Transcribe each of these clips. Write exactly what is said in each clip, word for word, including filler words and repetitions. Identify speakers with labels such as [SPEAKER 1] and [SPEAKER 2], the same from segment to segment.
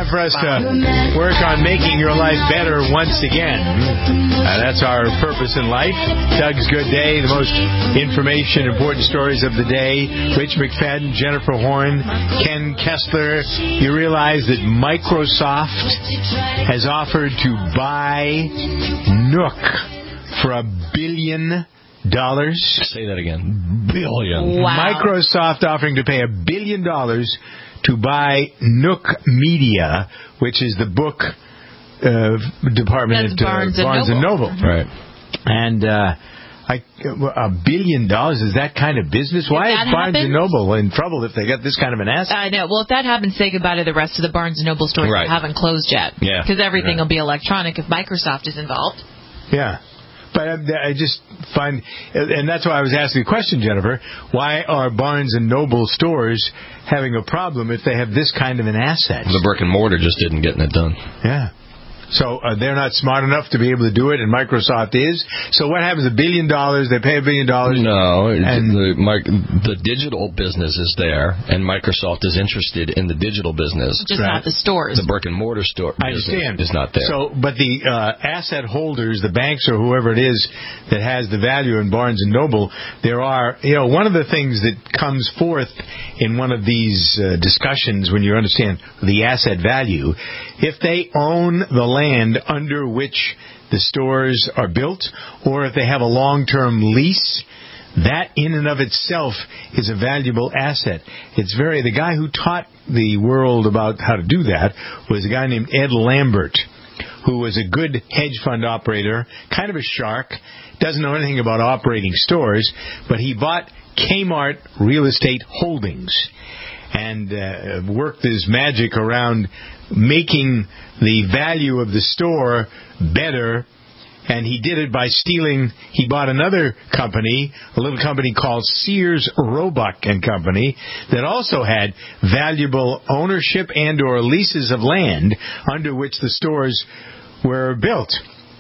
[SPEAKER 1] Time for us to work on making your life better once again. Uh, that's our purpose in life. Doug's Good Day, the most information, important stories of the day. Rich McFadden, Jennifer Horn, Ken Kessler. You realize that Microsoft has offered to buy Nook for a billion dollars.
[SPEAKER 2] Say that again. Billion.
[SPEAKER 3] Wow.
[SPEAKER 1] Microsoft offering to pay a billion dollars to buy Nook Media, which is the book uh, department
[SPEAKER 3] That's
[SPEAKER 1] at uh,
[SPEAKER 3] Barnes, and,
[SPEAKER 1] Barnes
[SPEAKER 3] Noble.
[SPEAKER 1] and Noble.
[SPEAKER 2] Right.
[SPEAKER 1] And uh, I, a billion dollars, is that kind of business? Why is Barnes
[SPEAKER 3] happens,
[SPEAKER 1] and Noble in trouble if they got this kind of an asset?
[SPEAKER 3] I know. Well, if that happens, say goodbye to the rest of the Barnes and Noble stores
[SPEAKER 2] Right.
[SPEAKER 3] that haven't closed yet.
[SPEAKER 2] Yeah.
[SPEAKER 3] Because everything
[SPEAKER 1] Right.
[SPEAKER 3] will be electronic if Microsoft is involved.
[SPEAKER 1] Yeah. But I just find, and that's why I was asking the question, Jennifer, why are Barnes and Noble stores having a problem if they have this kind of an asset?
[SPEAKER 2] The brick and mortar just didn't get it done.
[SPEAKER 1] Yeah. So uh, they're not smart enough to be able to do it, and Microsoft is. So what happens? A billion dollars, they pay a billion dollars.
[SPEAKER 2] No,
[SPEAKER 1] and
[SPEAKER 2] the, my, the digital business is there, and Microsoft is interested in the digital business.
[SPEAKER 3] Just
[SPEAKER 1] Right.
[SPEAKER 3] not the stores.
[SPEAKER 2] The brick and mortar store
[SPEAKER 1] I understand.
[SPEAKER 2] is not there.
[SPEAKER 1] So, but the uh, asset holders, the banks or whoever it is that has the value in Barnes and Noble, there are, you know, one of the things that comes forth in one of these uh, discussions when you understand the asset value, if they own the land under which the stores are built, or if they have a long-term lease, that in and of itself is a valuable asset. It's very, the guy who taught the world about how to do that was a guy named Ed Lambert, who was a good hedge fund operator, kind of a shark, doesn't know anything about operating stores, but he bought Kmart Real Estate Holdings and uh, worked his magic around making the value of the store better. And he did it by stealing, he bought another company, a little company called Sears, Roebuck and Company, that also had valuable ownership and or leases of land under which the stores were built.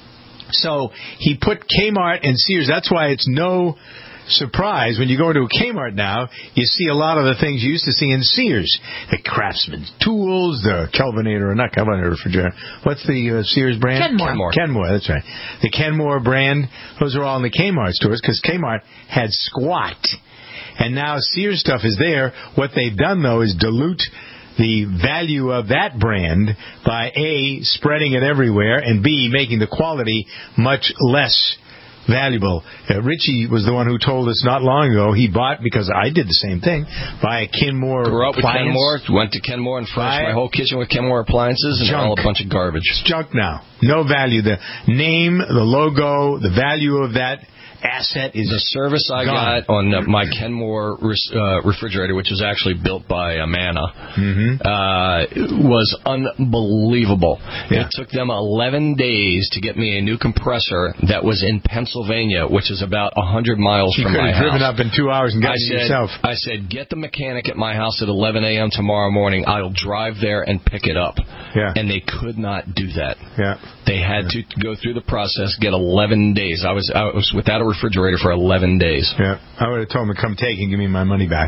[SPEAKER 1] So he put Kmart and Sears, that's why it's no surprise when you go into a Kmart now, you see a lot of the things you used to see in Sears. The Craftsman's tools, the Kelvinator, not Kelvinator refrigerator. What's the uh, Sears brand?
[SPEAKER 3] Kenmore.
[SPEAKER 2] Kenmore.
[SPEAKER 1] Kenmore, that's right. The Kenmore brand, those are all in the Kmart stores because Kmart had squat. And now Sears stuff is there. What they've done, though, is dilute the value of that brand by A, spreading it everywhere, and B, making the quality much less valuable. Uh, Richie was the one who told us not long ago he bought, because I did the same thing, buy a Kenmore
[SPEAKER 2] Grew up with
[SPEAKER 1] appliance.
[SPEAKER 2] Kenmore, went to Kenmore and furnished
[SPEAKER 1] Buy
[SPEAKER 2] my whole kitchen with Kenmore appliances, and
[SPEAKER 1] junk.
[SPEAKER 2] all a bunch of garbage.
[SPEAKER 1] It's junk now. No value. The name, the logo, the value of that asset is
[SPEAKER 2] The service I
[SPEAKER 1] gone.
[SPEAKER 2] got on uh, my Kenmore res- uh, refrigerator, which was actually built by Amana,
[SPEAKER 1] Mm-hmm.
[SPEAKER 2] uh, was unbelievable.
[SPEAKER 1] Yeah.
[SPEAKER 2] It took them eleven days to get me a new compressor that was in Pennsylvania, which is about one hundred miles
[SPEAKER 1] You
[SPEAKER 2] from
[SPEAKER 1] could
[SPEAKER 2] my
[SPEAKER 1] have
[SPEAKER 2] house.
[SPEAKER 1] driven up in two hours and
[SPEAKER 2] I
[SPEAKER 1] gotten it
[SPEAKER 2] said,
[SPEAKER 1] yourself.
[SPEAKER 2] I said, get the mechanic at my house at eleven a.m. tomorrow morning. I'll drive there and pick it up.
[SPEAKER 1] Yeah.
[SPEAKER 2] And they could not do that.
[SPEAKER 1] Yeah.
[SPEAKER 2] They had to go through the process, get eleven days. I was I was without a refrigerator for eleven days.
[SPEAKER 1] Yeah. I would have told him to come take and give me my money back.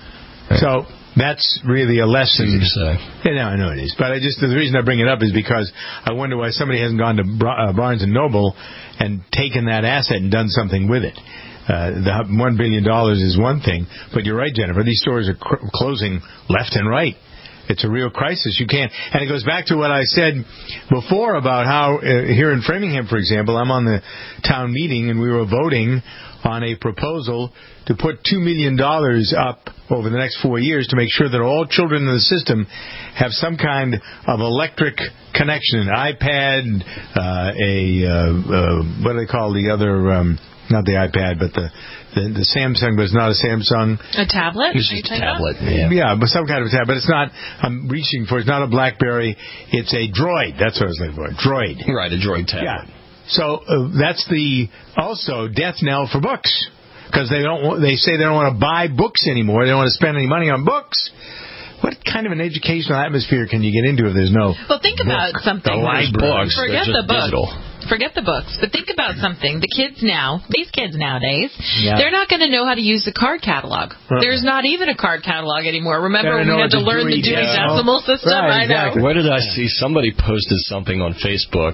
[SPEAKER 1] So that's really a lesson.
[SPEAKER 2] Easy to say.
[SPEAKER 1] Yeah, no, I know it is. But I just the reason I bring it up is because I wonder why somebody hasn't gone to Bra- uh, Barnes and Noble and taken that asset and done something with it. Uh, the one billion dollars is one thing, but you're right, Jennifer. These stores are cr- closing left and right. It's a real crisis. You can't, and it goes back to what I said before about how uh, here in Framingham, for example, I'm on the town meeting and we were voting on a proposal to put two million dollars up over the next four years to make sure that all children in the system have some kind of electric connection, an iPad, uh, a, uh, uh, what do they call the other, um, not the iPad, but the, the, the Samsung, but it's not a Samsung.
[SPEAKER 3] A tablet?
[SPEAKER 2] It's
[SPEAKER 3] Are you
[SPEAKER 2] just a
[SPEAKER 3] talking about?
[SPEAKER 2] tablet. Yeah.
[SPEAKER 1] Yeah, but some kind of a tablet. But it's not, I'm reaching for, it's not a BlackBerry, it's a Droid. That's what I was looking for, a Droid.
[SPEAKER 2] Right, a Droid tablet.
[SPEAKER 1] Yeah. So uh, that's the also death knell for books, because they don't. wa- They say they don't want to buy books anymore. They don't want to spend any money on books. What kind of an educational atmosphere can you get into if there's no?
[SPEAKER 3] Well, think about
[SPEAKER 1] book?
[SPEAKER 3] something.
[SPEAKER 1] The library.
[SPEAKER 2] Books.
[SPEAKER 3] Forget
[SPEAKER 2] They're
[SPEAKER 3] the
[SPEAKER 2] just
[SPEAKER 3] book.
[SPEAKER 2] digital.
[SPEAKER 3] forget the books. But think about something. The kids now, these kids nowadays,
[SPEAKER 1] Yeah.
[SPEAKER 3] they're not going to know how to use the card catalog.
[SPEAKER 1] Right.
[SPEAKER 3] There's not even a card catalog anymore. Remember,
[SPEAKER 1] They
[SPEAKER 3] we
[SPEAKER 1] don't know
[SPEAKER 3] had to
[SPEAKER 1] what the
[SPEAKER 3] learn the
[SPEAKER 1] Dewey
[SPEAKER 3] Dewey
[SPEAKER 1] Decimal.
[SPEAKER 3] Decimal System?
[SPEAKER 1] Right,
[SPEAKER 3] I know.
[SPEAKER 1] exactly.
[SPEAKER 2] Where did I see somebody posted something on Facebook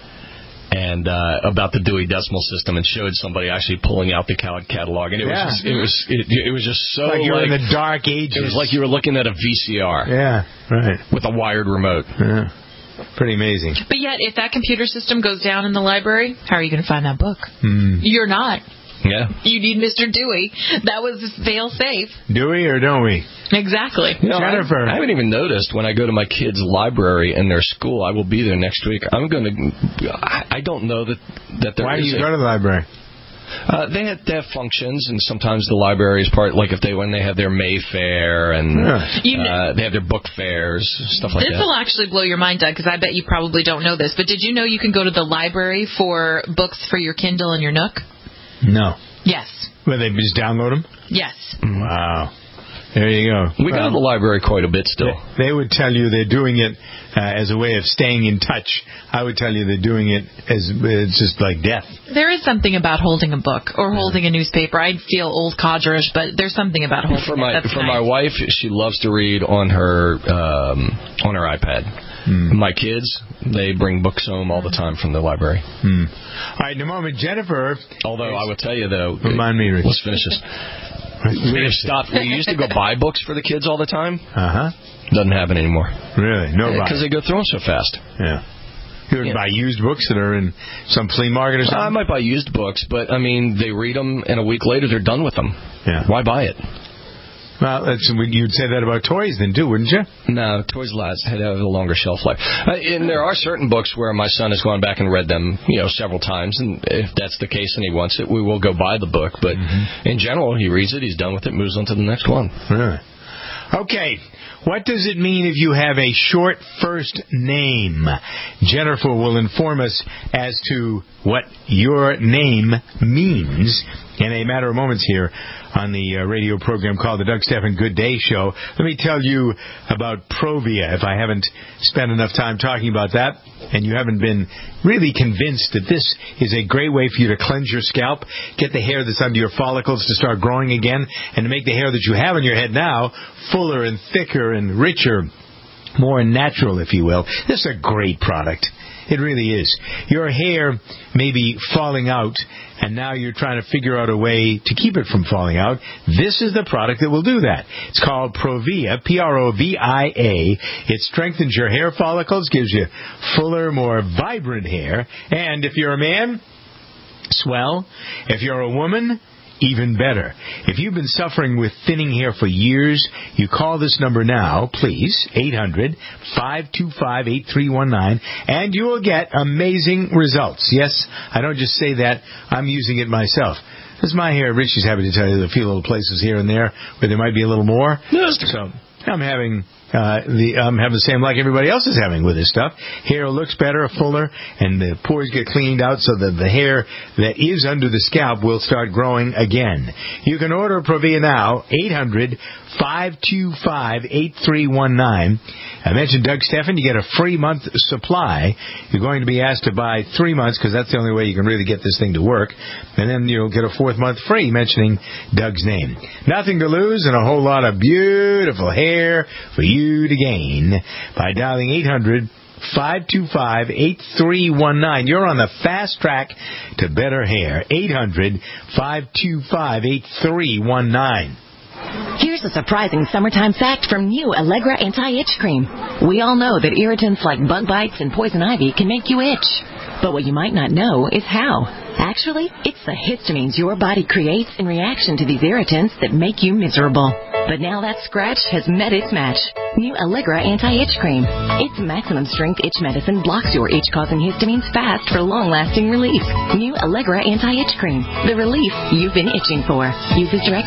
[SPEAKER 2] and uh, about the Dewey Decimal System and showed somebody actually pulling out the cal- catalog, and it
[SPEAKER 1] Yeah.
[SPEAKER 2] was just, it was it, it was just so
[SPEAKER 1] Like you're
[SPEAKER 2] like,
[SPEAKER 1] in the dark ages.
[SPEAKER 2] it was like you were looking at a V C R
[SPEAKER 1] Yeah, right.
[SPEAKER 2] with a wired remote.
[SPEAKER 1] Yeah. Pretty amazing.
[SPEAKER 3] But yet, if that computer system goes down in the library, how are you going to find that book?
[SPEAKER 1] Hmm.
[SPEAKER 3] You're not.
[SPEAKER 2] Yeah.
[SPEAKER 3] You need Mister Dewey. That was fail safe.
[SPEAKER 1] Do we or don't we?
[SPEAKER 3] Exactly.
[SPEAKER 2] You know, I-
[SPEAKER 1] Jennifer.
[SPEAKER 2] I, haven't even noticed when I go to my kids' library in their school. I will be there next week. I'm going to. I I don't know that that there
[SPEAKER 1] Why do
[SPEAKER 2] is
[SPEAKER 1] you
[SPEAKER 2] a-
[SPEAKER 1] go to the library?
[SPEAKER 2] Uh, they have they have functions, and sometimes the library is part. Like if they when they have their Mayfair and
[SPEAKER 1] Yeah.
[SPEAKER 3] You kn-
[SPEAKER 2] uh, they have their book fairs, stuff like
[SPEAKER 3] This
[SPEAKER 2] that.
[SPEAKER 3] will actually blow your mind, Doug, because I bet you probably don't know this. But did you know you can go to the library for books for your Kindle and your Nook?
[SPEAKER 1] No.
[SPEAKER 3] Yes.
[SPEAKER 1] Well, they just download them?
[SPEAKER 3] Yes.
[SPEAKER 1] Wow. There you go.
[SPEAKER 2] We go to the library quite a bit still.
[SPEAKER 1] They would tell you they're doing it uh, as a way of staying in touch. I would tell you they're doing it as it's just like death.
[SPEAKER 3] There is something about holding a book or holding a newspaper. I feel old codgerish, but there's something about holding
[SPEAKER 2] For
[SPEAKER 3] it.
[SPEAKER 2] my
[SPEAKER 3] That's
[SPEAKER 2] for
[SPEAKER 3] nice.
[SPEAKER 2] my wife, she loves to read on her um, on her iPad.
[SPEAKER 1] Hmm.
[SPEAKER 2] My kids, they bring books home all the time from the library.
[SPEAKER 1] Hmm. All right, in a moment, Jennifer.
[SPEAKER 2] Although I will tell you though,
[SPEAKER 1] Remind me, Rich.
[SPEAKER 2] let's finish this. We have stopped. We used to go buy books for the kids all the time.
[SPEAKER 1] Uh huh.
[SPEAKER 2] Doesn't happen anymore
[SPEAKER 1] Really? No
[SPEAKER 2] because
[SPEAKER 1] buy.
[SPEAKER 2] they go through them so fast.
[SPEAKER 1] Yeah. You would
[SPEAKER 2] Yeah.
[SPEAKER 1] buy used books that are in some flea market or
[SPEAKER 2] I
[SPEAKER 1] something?
[SPEAKER 2] might buy used books, but I mean, they read them, and a week later they're done with them.
[SPEAKER 1] Yeah.
[SPEAKER 2] Why buy it?
[SPEAKER 1] Well, that's, you'd say that about toys then, too, wouldn't you?
[SPEAKER 2] No, Toys R Us had a longer shelf life. Uh, and there are certain books where my son has gone back and read them, you know, several times. And if that's the case and he wants it, we will go buy the book. But
[SPEAKER 1] Mm-hmm.
[SPEAKER 2] in general, he reads it, he's done with it, moves on to the next one.
[SPEAKER 1] Really? Okay. What does it mean if you have a short first name? Jennifer will inform us as to what your name means in a matter of moments here on the uh, radio program called the Doug Stephan Good Day Show. Let me tell you about Provia, if I haven't spent enough time talking about that, and you haven't been really convinced that this is a great way for you to cleanse your scalp, get the hair that's under your follicles to start growing again, and to make the hair that you have on your head now fuller and thicker and richer, more natural, if you will. This is a great product. It really is. Your hair may be falling out, and now you're trying to figure out a way to keep it from falling out. This is the product that will do that. It's called Provia, P R O V I A. It strengthens your hair follicles, gives you fuller, more vibrant hair. And if you're a man, swell. If you're a woman, even better. If you've been suffering with thinning hair for years, you call this number now, please, eight hundred, five two five, eight three one nine, and you will get amazing results. Yes, I don't just say that. I'm using it myself. This is my hair. Richie's happy to tell you there are a few little places here and there where there might be a little more. So I'm having uh, the I'm having the same like everybody else is having with this stuff. Hair looks better, fuller, and the pores get cleaned out so that the hair that is under the scalp will start growing again. You can order Provia now, eight hundred, five two five, eight three one nine. I mentioned Doug Stephan. You get a free month supply. You're going to be asked to buy three months because that's the only way you can really get this thing to work. And then you'll get a fourth month free mentioning Doug's name. Nothing to lose and a whole lot of beautiful hair for you to gain by dialing eight hundred, five two five, eight three one nine. You're on the fast track to better hair. eight hundred, five two five, eight three one nine.
[SPEAKER 4] Here's a surprising summertime fact from new Allegra Anti-Itch Cream. We all know that irritants like bug bites and poison ivy can make you itch. But what you might not know is how. Actually, it's the histamines your body creates in reaction to these irritants that make you miserable. But now that scratch has met its match. New Allegra Anti-Itch Cream. Its maximum strength itch medicine blocks your itch-causing histamines fast for long-lasting relief. New Allegra Anti-Itch Cream. The relief you've been itching for. Use as directed.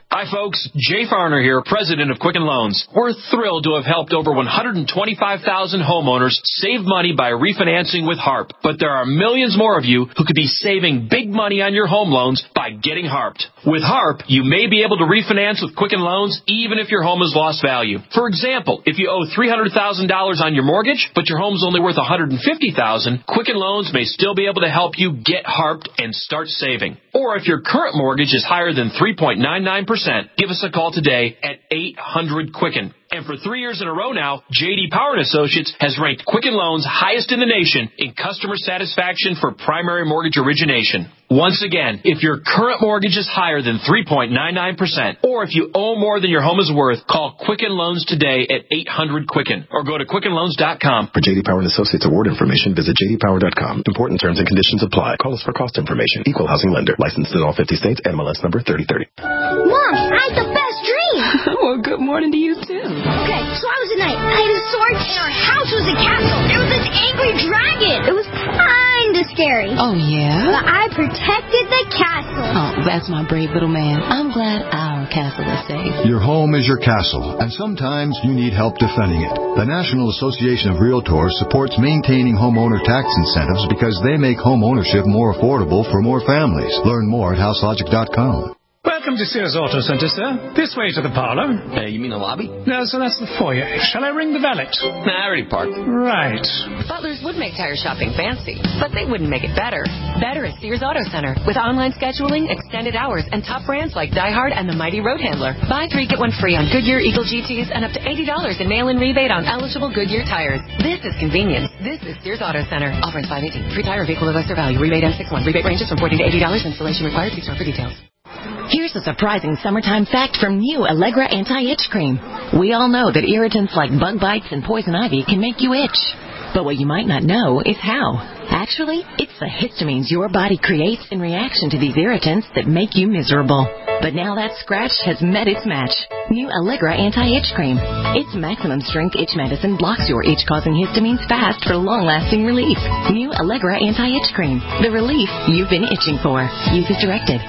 [SPEAKER 5] Hi, folks. Jay Farner here, president of Quicken Loans. We're thrilled to have helped over one hundred twenty-five thousand homeowners save money by refinancing with HARP. But there are millions more of you who could be saving big money on your home loans by getting HARPed. With HARP, you may be able to refinance with Quicken Loans even if your home has lost value. For example, if you owe three hundred thousand dollars on your mortgage, but your home's only worth one hundred fifty thousand dollars, Quicken Loans may still be able to help you get HARPed and start saving. Or if your current mortgage is higher than three point nine nine percent, give us a call today at eight hundred Quicken. And for three years in a row now, J D Power and Associates has ranked Quicken Loans highest in the nation in customer satisfaction for primary mortgage origination. Once again, if your current mortgage is higher than three point nine nine percent, or if you owe more than your home is worth, call Quicken Loans today at eight hundred Quicken or go to Quicken Loans dot com.
[SPEAKER 6] For J D Power and Associates award information, visit J D Power dot com. Important terms and conditions apply. Call us for cost information. Equal housing lender. Licensed in all fifty states. N M L S number thirty thirty.
[SPEAKER 7] Mom, I had the best dream.
[SPEAKER 4] Well, good morning to you, too.
[SPEAKER 7] Okay, so I was a knight. I had a sword, and our house was a castle. There was this angry dragon. It was kind of scary.
[SPEAKER 4] Oh, yeah?
[SPEAKER 7] But I protected the castle.
[SPEAKER 4] Oh, that's my brave little man. I'm glad our castle is safe.
[SPEAKER 8] Your home is your castle, and sometimes you need help defending it. The National Association of Realtors supports maintaining homeowner tax incentives because they make home ownership more affordable for more families. Learn more at house logic dot com.
[SPEAKER 9] Welcome to Sears Auto Centre, sir. This way to the parlour.
[SPEAKER 2] Uh, you mean the lobby?
[SPEAKER 9] No, so that's the foyer. Shall I ring the valet?
[SPEAKER 2] Nah, I already parked.
[SPEAKER 9] Right.
[SPEAKER 10] Butlers would make tire shopping fancy, but they wouldn't make it better. Better at Sears Auto Center with online scheduling, extended hours, and top brands like Die Hard and the Mighty Road Handler. Buy three, get one free on Goodyear Eagle G Ts and up to eighty dollars in mail-in rebate on eligible Goodyear tires. This is convenience. This is Sears Auto Center. Offer ends five eighteen. Free tire vehicle of lesser value. Rebate ends six one. Rebate ranges from forty to eighty dollars. Installation required. See store for details.
[SPEAKER 4] Here's a surprising summertime fact from new Allegra Anti-Itch Cream. We all know that irritants like bug bites and poison ivy can make you itch. But what you might not know is how. Actually, it's the histamines your body creates in reaction to these irritants that make you miserable. But now that scratch has met its match. New Allegra Anti-Itch Cream. Its maximum strength itch medicine blocks your itch-causing histamines fast for long-lasting relief. New Allegra Anti-Itch Cream. The relief you've been itching for. Use as directed.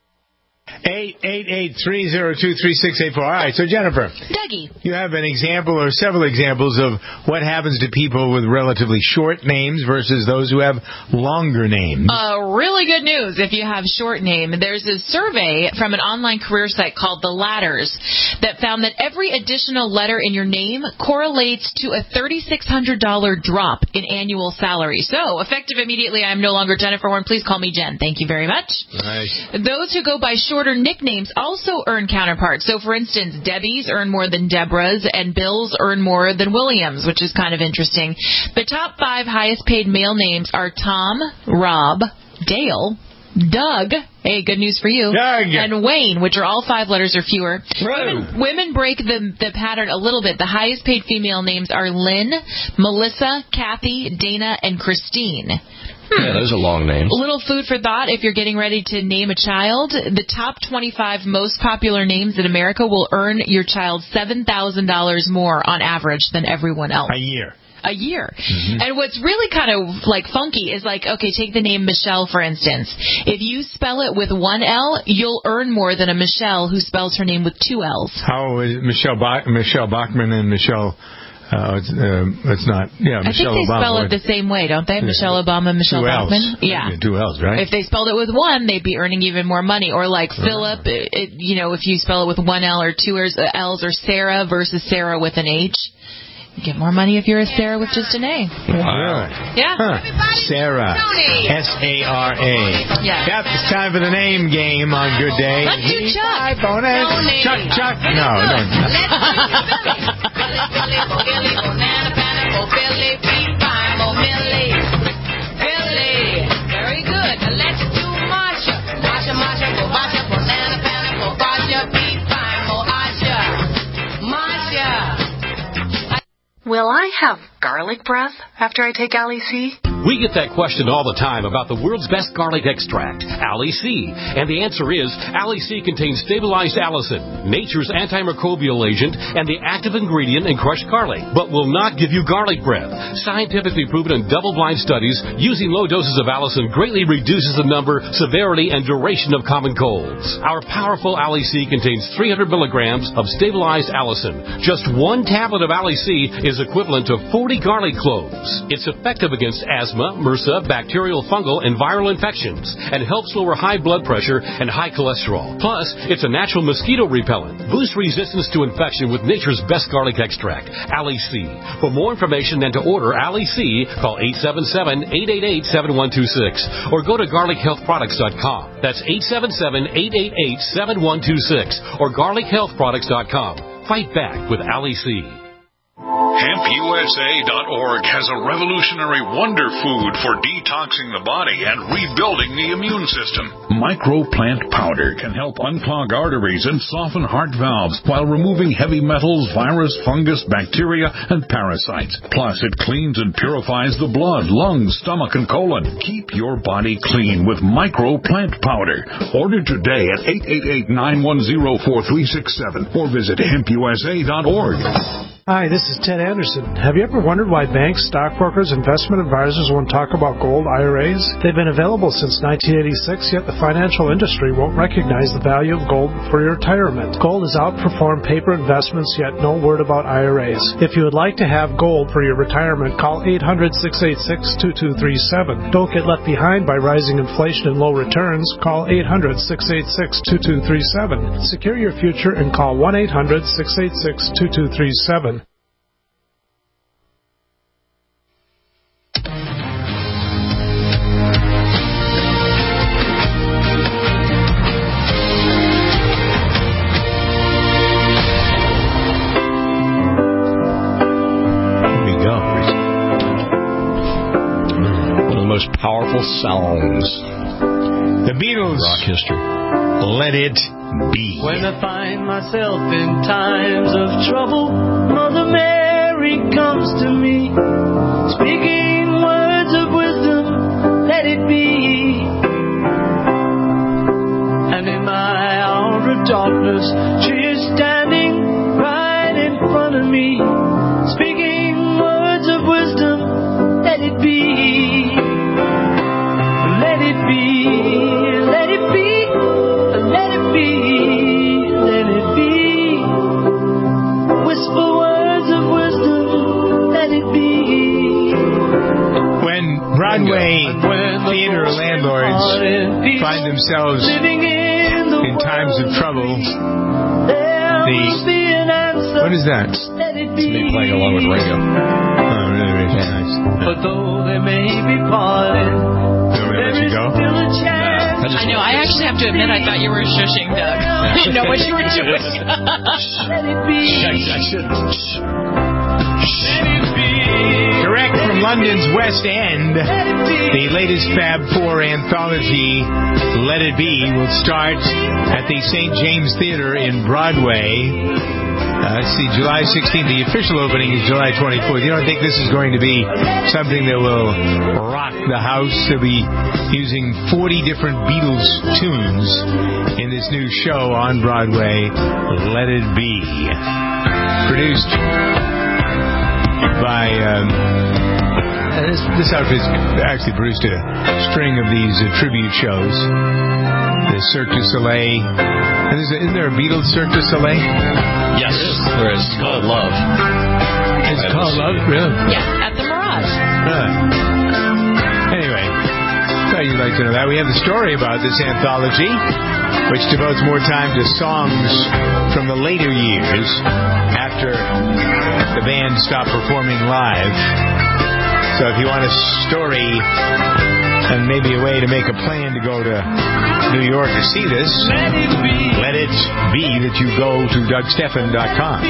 [SPEAKER 1] eight eight eight, three oh two, three six eight four. All right, so Jennifer.
[SPEAKER 3] Dougie.
[SPEAKER 1] You have an example or several examples of what happens to people with relatively short names versus those who have longer names.
[SPEAKER 3] Uh, really good news if you have short name. There's a survey from an online career site called The Ladders that found that every additional letter in your name correlates to a three thousand six hundred dollars drop in annual salary. So, effective immediately, I'm no longer Jennifer Warren. Please call me Jen. Thank you very much.
[SPEAKER 1] Nice.
[SPEAKER 3] Those who go by shorter nicknames also earn counterparts. So, for instance, Debbie's earn more than Deborah's, and Bill's earn more than William's, which is kind of interesting. The top five highest paid male names are Tom, Rob, Dale, Doug, hey, good news for you,
[SPEAKER 1] Doug,
[SPEAKER 3] and Wayne, which are all five letters or fewer.
[SPEAKER 1] Women,
[SPEAKER 3] women break the, the pattern a little bit. The highest paid female names are Lynn, Melissa, Kathy, Dana, and Christine. Hmm.
[SPEAKER 2] Yeah, those are long names.
[SPEAKER 3] A little food for thought if you're getting ready to name a child. The top twenty-five most popular names in America will earn your child seven thousand dollars more on average than everyone else.
[SPEAKER 1] A year.
[SPEAKER 3] A year.
[SPEAKER 1] Mm-hmm.
[SPEAKER 3] And what's really kind of like funky is like, okay, take the name Michelle, for instance. If you spell it with one L, you'll earn more than a Michelle who spells her name with two L's.
[SPEAKER 1] How is Michelle ba- Michelle Bachmann and Michelle... Uh, it's, uh, it's not, yeah,
[SPEAKER 3] I
[SPEAKER 1] Michelle
[SPEAKER 3] think they
[SPEAKER 1] Obama.
[SPEAKER 3] spell it the same way, don't they? Yeah. Michelle Obama, Michelle
[SPEAKER 1] two
[SPEAKER 3] Bachmann.
[SPEAKER 1] L's.
[SPEAKER 3] Yeah.
[SPEAKER 1] Two L's, right?
[SPEAKER 3] If they spelled it with one, they'd be earning even more money. Or like
[SPEAKER 1] uh-huh.
[SPEAKER 3] Philip, it, it, you know, if you spell it with one L or two L's, or Sarah versus Sarah with an H. You get more money if you're a Sarah with just an A.
[SPEAKER 1] Wow.
[SPEAKER 3] Yeah.
[SPEAKER 1] Huh. Sarah. S A R A.
[SPEAKER 3] Yeah.
[SPEAKER 1] Yep, it's time for the name game on Good Day.
[SPEAKER 3] Let's do Chuck.
[SPEAKER 1] Bonus.
[SPEAKER 3] Donate.
[SPEAKER 1] Chuck, Chuck. No, no.
[SPEAKER 3] Very good. Let's do Marsha. Marsha, Marsha, go Marsha, banana, banana, go Marsha, beat fine, go Asha. Marsha.
[SPEAKER 11] Will I have garlic breath after I take L E C? We get that question all the time about the world's best garlic extract, Ali C. And the answer is, Ali C contains stabilized allicin, nature's antimicrobial agent, and the active ingredient in crushed garlic, but will not give you garlic breath. Scientifically proven in double-blind studies, using low doses of allicin greatly reduces the number, severity, and duration of common colds. Our powerful Ali C contains three hundred milligrams of stabilized allicin. Just one tablet of Ali C is equivalent to forty garlic cloves. It's effective against asthma, MRSA, bacterial, fungal, and viral infections, and helps lower high blood pressure and high cholesterol. Plus, it's a natural mosquito repellent. Boost resistance to infection with nature's best garlic extract, Ali C. For more information and to order Ali C, call eight seven seven, eight eight eight, seven one two six or go to garlic health products dot com. That's eight seven seven, eight eight eight, seven one two six or garlic health products dot com. Fight back with Ali C.
[SPEAKER 12] Hemp U S A dot org has a revolutionary wonder food for detoxing the body and rebuilding the immune system. Microplant powder can help unclog arteries and soften heart valves while removing heavy metals, virus, fungus, bacteria, and parasites. Plus, it cleans and purifies the blood, lungs, stomach, and colon. Keep your body clean with Microplant powder. Order today at eight eight eight, nine one zero, four three six seven or visit hemp U S A dot org.
[SPEAKER 13] Hi, this is Ted Anderson. Have you ever wondered why banks, stockbrokers, investment advisors won't talk about gold I R As? They've been available since nineteen eighty-six, yet the financial industry won't recognize the value of gold for your retirement. Gold has outperformed paper investments, yet no word about I R As. If you would like to have gold for your retirement, call eight hundred, six eight six, two two three seven. Don't get left behind by rising inflation and low returns. Call eight hundred, six eight six, two two three seven. Secure your future and call one eight hundred, six eight six, two two three seven.
[SPEAKER 2] Powerful songs.
[SPEAKER 1] The Beatles.
[SPEAKER 2] Rock history.
[SPEAKER 1] Let It Be.
[SPEAKER 14] When I find myself in times of trouble, Mother Mary comes to me, speaking words of wisdom, let it be. And in my hour of darkness, she is standing right in front of me, speaking words of wisdom, let it be. Let it be, let it be, let it be, let it be. Whisper words of wisdom, let it be.
[SPEAKER 1] When Broadway theater landlords find themselves in times of trouble, the what is that?
[SPEAKER 2] It's me playing along with Ringo.
[SPEAKER 1] Oh, really, really nice.
[SPEAKER 14] But though they may be parted,
[SPEAKER 1] let you go?
[SPEAKER 3] No, I, I know. I actually have to admit, I thought you were shushing, Doug. I didn't know what you were doing.
[SPEAKER 14] Let it be.
[SPEAKER 2] I shouldn't.
[SPEAKER 1] Direct from London's West End, the latest Fab Four anthology, Let It Be, will start at the Saint James Theater in Broadway. Uh, let's see, July sixteenth. The official opening is July twenty-fourth. You don't think this is going to be something that will rock the house? They'll be using forty different Beatles tunes in this new show on Broadway, Let It Be. Produced by... Um, this, this outfit's actually produced a string of these uh, tribute shows. The Cirque du Soleil. And is, isn't there a Beatles Cirque du Soleil?
[SPEAKER 2] Yes, there is. It's called Love.
[SPEAKER 1] It's that called Love? Really?
[SPEAKER 3] Yeah, at the Mirage.
[SPEAKER 1] Huh. Anyway, thought you'd like to know that. We have the story about this anthology, which devotes more time to songs from the later years after the band stopped performing live. So if you want a story and maybe a way to make a plan to go to New York to see this, let it be, let it be that you go to Doug Stephan dot com.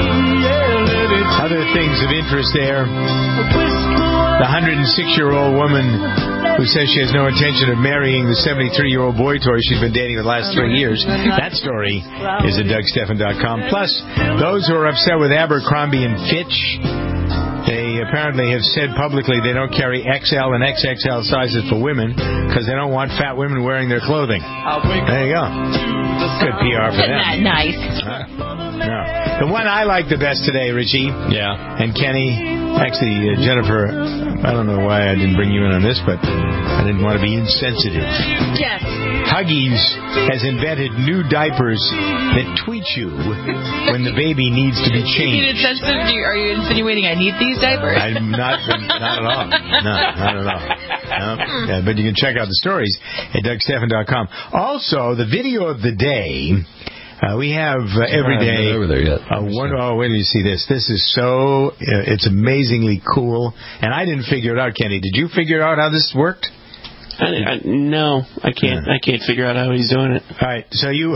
[SPEAKER 1] Other things of interest there. The one hundred six-year-old woman who says she has no intention of marrying the seventy-three-year-old boy toy she's been dating the last three years. That story is at Doug Stephan dot com. Plus, those who are upset with Abercrombie and Fitch, they They apparently have said publicly they don't carry X L and X X L sizes for women because they don't want fat women wearing their clothing. There you go. Good P R for them.
[SPEAKER 3] Isn't that nice?
[SPEAKER 1] Huh? No. The one I like the best today, Richie.
[SPEAKER 2] Yeah.
[SPEAKER 1] And Kenny. Actually, uh, Jennifer, I don't know why I didn't bring you in on this, but I didn't want to be insensitive.
[SPEAKER 3] Yes.
[SPEAKER 1] Huggies has invented new diapers that tweet you when the baby needs to be changed.
[SPEAKER 3] Are you insinuating I need these diapers?
[SPEAKER 1] I'm not, not at all. No, not at all. No. Yeah, but you can check out the stories at Doug Stephan dot com. Also, the video of the day. Uh, we have uh, every day.
[SPEAKER 2] Over there yet.
[SPEAKER 1] Uh, one, oh, wait till you see this. This is so. Uh, it's amazingly cool. And I didn't figure it out, Kenny. Did you figure out how this worked?
[SPEAKER 15] I, I, no, I can't. Yeah. I can't figure out how he's doing it.
[SPEAKER 1] All right, so you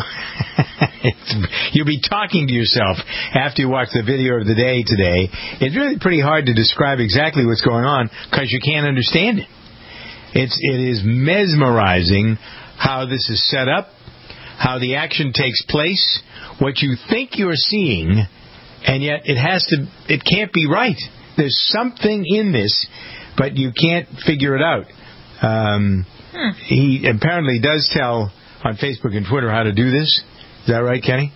[SPEAKER 1] you'll be talking to yourself after you watch the video of the day today. It's really pretty hard to describe exactly what's going on because you can't understand it. It's it is mesmerizing how this is set up, how the action takes place, what you think you're seeing, and yet it has to. It can't be right. There's something in this, but you can't figure it out. Um, hmm. He apparently does tell on Facebook and Twitter how to do this. Is that right, Kenny?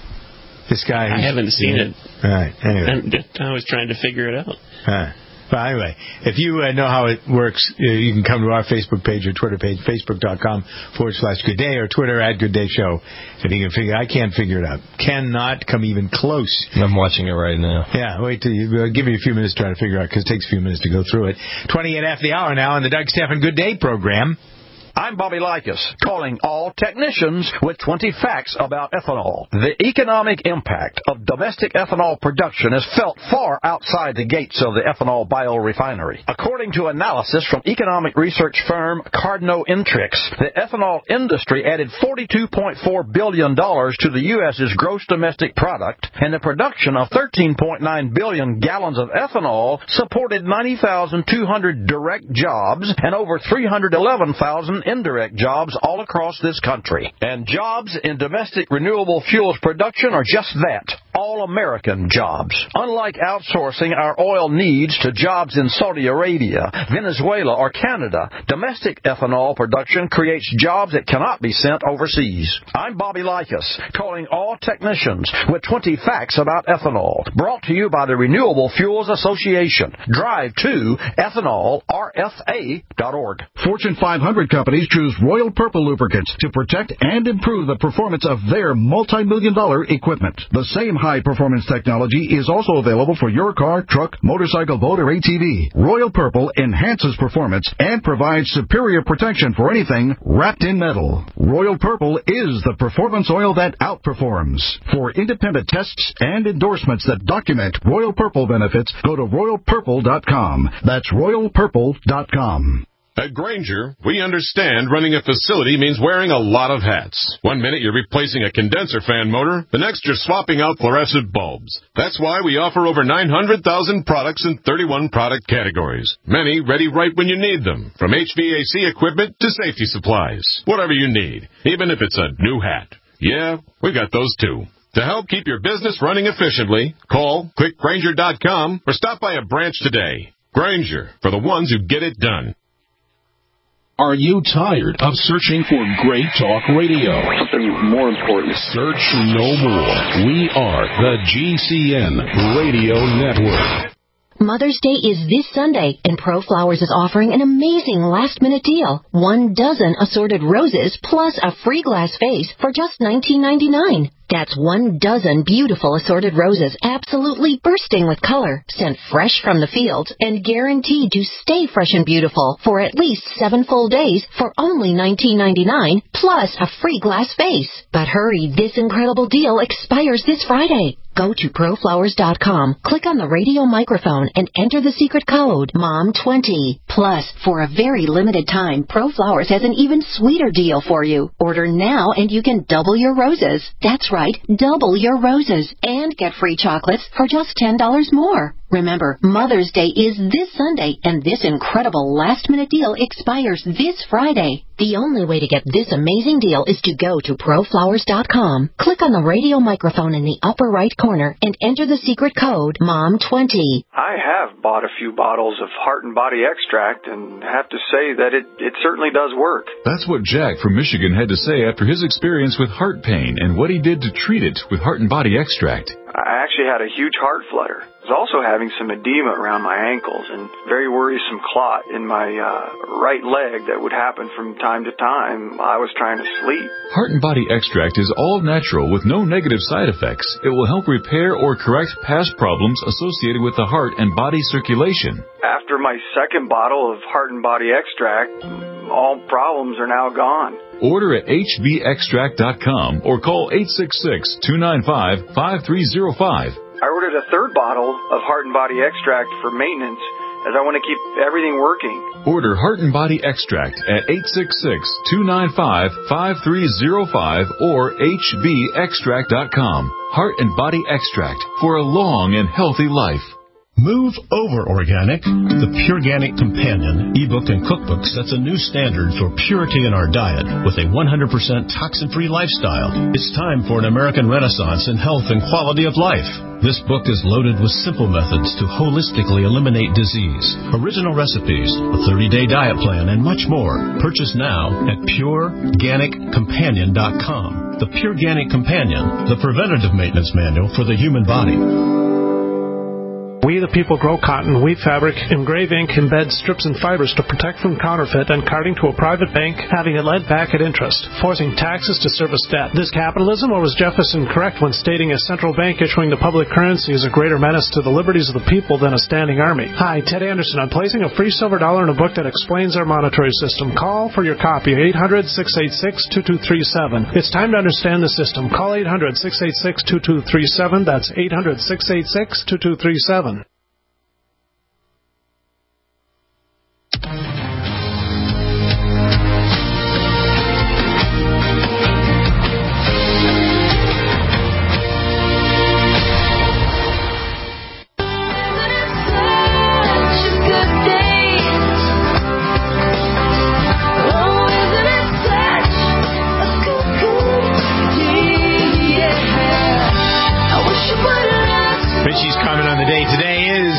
[SPEAKER 1] This guy.
[SPEAKER 15] I haven't seen it.
[SPEAKER 1] All right. Anyway.
[SPEAKER 15] I was trying to figure it out.
[SPEAKER 1] All right. Well, anyway, if you uh, know how it works, uh, you can come to our Facebook page or Twitter page, facebook.com forward slash Good Day, or Twitter at Good Day Show. If you can figure, I can't figure it out. Cannot come even close.
[SPEAKER 2] I'm watching it right now.
[SPEAKER 1] Yeah, wait till you uh, give me a few minutes to try to figure it out because it takes a few minutes to go through it. twenty-eight after the hour now on the Doug Stephan Good Day program.
[SPEAKER 16] I'm Bobby Likas, calling all technicians with twenty facts about ethanol. The economic impact of domestic ethanol production is felt far outside the gates of the ethanol biorefinery. According to analysis from economic research firm Cardno Intrix, the ethanol industry added forty-two point four billion dollars to the U S's gross domestic product, and the production of thirteen point nine billion gallons of ethanol supported ninety thousand two hundred direct jobs and over three hundred eleven thousand indirect jobs all across this country. And jobs in domestic renewable fuels production are just that, all-American jobs. Unlike outsourcing our oil needs to jobs in Saudi Arabia, Venezuela, or Canada, domestic ethanol production creates jobs that cannot be sent overseas. I'm Bobby Likas, calling all technicians with twenty facts about ethanol. Brought to you by the Renewable Fuels Association. Drive to ethanol R F A dot org.
[SPEAKER 17] Fortune five hundred companies choose Royal Purple lubricants to protect and improve the performance of their multi-million dollar equipment. The same high-performance technology is also available for your car, truck, motorcycle, boat, or A T V. Royal Purple enhances performance and provides superior protection for anything wrapped in metal. Royal Purple is the performance oil that outperforms. For independent tests and endorsements that document Royal Purple benefits, go to royal purple dot com. That's royal purple dot com.
[SPEAKER 18] At Grainger, we understand running a facility means wearing a lot of hats. One minute you're replacing a condenser fan motor, the next you're swapping out fluorescent bulbs. That's why we offer over nine hundred thousand products in thirty-one product categories. Many ready right when you need them, from H V A C equipment to safety supplies. Whatever you need, even if it's a new hat. Yeah, we got those too. To help keep your business running efficiently, call click grainger dot com or stop by a branch today. Grainger, for the ones who get it done.
[SPEAKER 12] Are you tired of searching for great talk radio?
[SPEAKER 19] Something more important.
[SPEAKER 12] Search no more. We are the G C N Radio Network.
[SPEAKER 4] Mother's Day is this Sunday, and ProFlowers is offering an amazing last-minute deal. One dozen assorted roses plus a free glass vase for just nineteen ninety-nine. That's one dozen beautiful assorted roses, absolutely bursting with color, sent fresh from the fields, and guaranteed to stay fresh and beautiful for at least seven full days for only nineteen ninety-nine, plus a free glass vase. But hurry, this incredible deal expires this Friday. Go to pro flowers dot com, click on the radio microphone, and enter the secret code, mom twenty. Plus, for a very limited time, ProFlowers has an even sweeter deal for you. Order now and you can double your roses. That's right, double your roses, and get free chocolates for just ten dollars more. Remember, Mother's Day is this Sunday, and this incredible last-minute deal expires this Friday. The only way to get this amazing deal is to go to pro flowers dot com. Click on the radio microphone in the upper right corner and enter the secret code mom twenty.
[SPEAKER 19] I have bought a few bottles of Heart and Body Extract and have to say that it, it certainly does work.
[SPEAKER 20] That's what Jack from Michigan had to say after his experience with heart pain and what he did to treat it with Heart and Body Extract.
[SPEAKER 19] I actually had a huge heart flutter. I was also having some edema around my ankles and very worrisome clot in my uh, right leg that would happen from time to time while I was trying to sleep.
[SPEAKER 20] Heart and Body Extract is all natural with no negative side effects. It will help repair or correct past problems associated with the heart and body circulation.
[SPEAKER 19] After my second bottle of Heart and Body Extract, all problems are now gone.
[SPEAKER 20] Order at h b extract dot com or call eight six six, two nine five, five three zero five.
[SPEAKER 19] I ordered a third bottle of Heart and Body Extract for maintenance as I want to keep everything working.
[SPEAKER 20] Order Heart and Body Extract at eight six six, two nine five, five three zero five or h b extract dot com. Heart and Body Extract for a long and healthy life.
[SPEAKER 21] Move over organic. The Pureganic Companion ebook and cookbook sets a new standard for purity in our diet with a one hundred percent toxin-free lifestyle. It's time for an American renaissance in health and quality of life. This book is loaded with simple methods to holistically eliminate disease, original recipes, a thirty-day diet plan, and much more. Purchase now at pure ganic companion dot com. The Pureganic Companion, the preventative maintenance manual for the human body.
[SPEAKER 13] We the people grow cotton, weave fabric, engrave ink, embed strips and fibers to protect from counterfeit and carting to a private bank, having it led back at interest, forcing taxes to service debt. This capitalism, or was Jefferson correct when stating a central bank issuing the public currency is a greater menace to the liberties of the people than a standing army? Hi, Ted Anderson. I'm placing a free silver dollar in a book that explains our monetary system. Call for your copy, eight hundred, six eight six, two two three seven. It's time to understand the system. Call eight hundred, six eight six, two two three seven. That's eight hundred, six eight six, two two three seven.
[SPEAKER 1] Richie's comment on the day today is...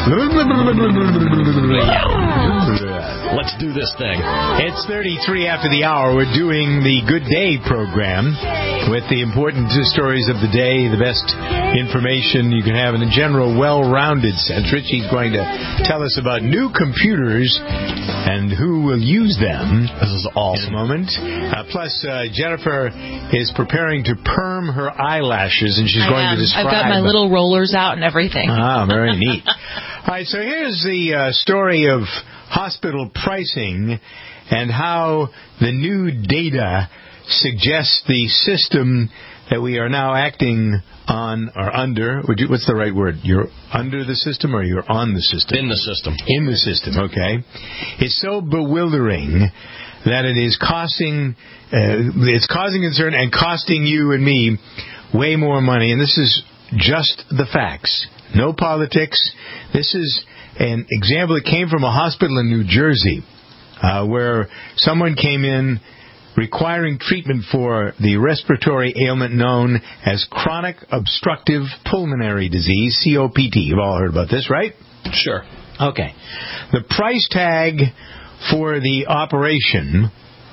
[SPEAKER 2] Let's do this thing.
[SPEAKER 1] It's thirty-three after the hour. We're doing the Good Day program with the important stories of the day, the best information you can have in a general, well-rounded sense. Richie's going to tell us about new computers and who will use them.
[SPEAKER 2] This is awesome.
[SPEAKER 1] In a moment. Uh, plus, uh, Jennifer is preparing to perm her eyelashes, and she's
[SPEAKER 3] I
[SPEAKER 1] going
[SPEAKER 3] am.
[SPEAKER 1] to describe...
[SPEAKER 3] I've got my little rollers out and everything.
[SPEAKER 1] Ah, very neat. All right, so here's the uh, story of hospital pricing and how the new data suggests the system that we are now acting on or under. Would you, what's the right word? You're under the system or you're on the system?
[SPEAKER 2] In the system.
[SPEAKER 1] In the system, okay. It's so bewildering that it is costing, uh, it's causing concern and costing you and me way more money. And this is just the facts. No politics. This is an example that came from a hospital in New Jersey uh, where someone came in requiring treatment for the respiratory ailment known as chronic obstructive pulmonary disease, C O P T. You've all heard about this, right?
[SPEAKER 2] Sure.
[SPEAKER 1] Okay. The price tag for the operation,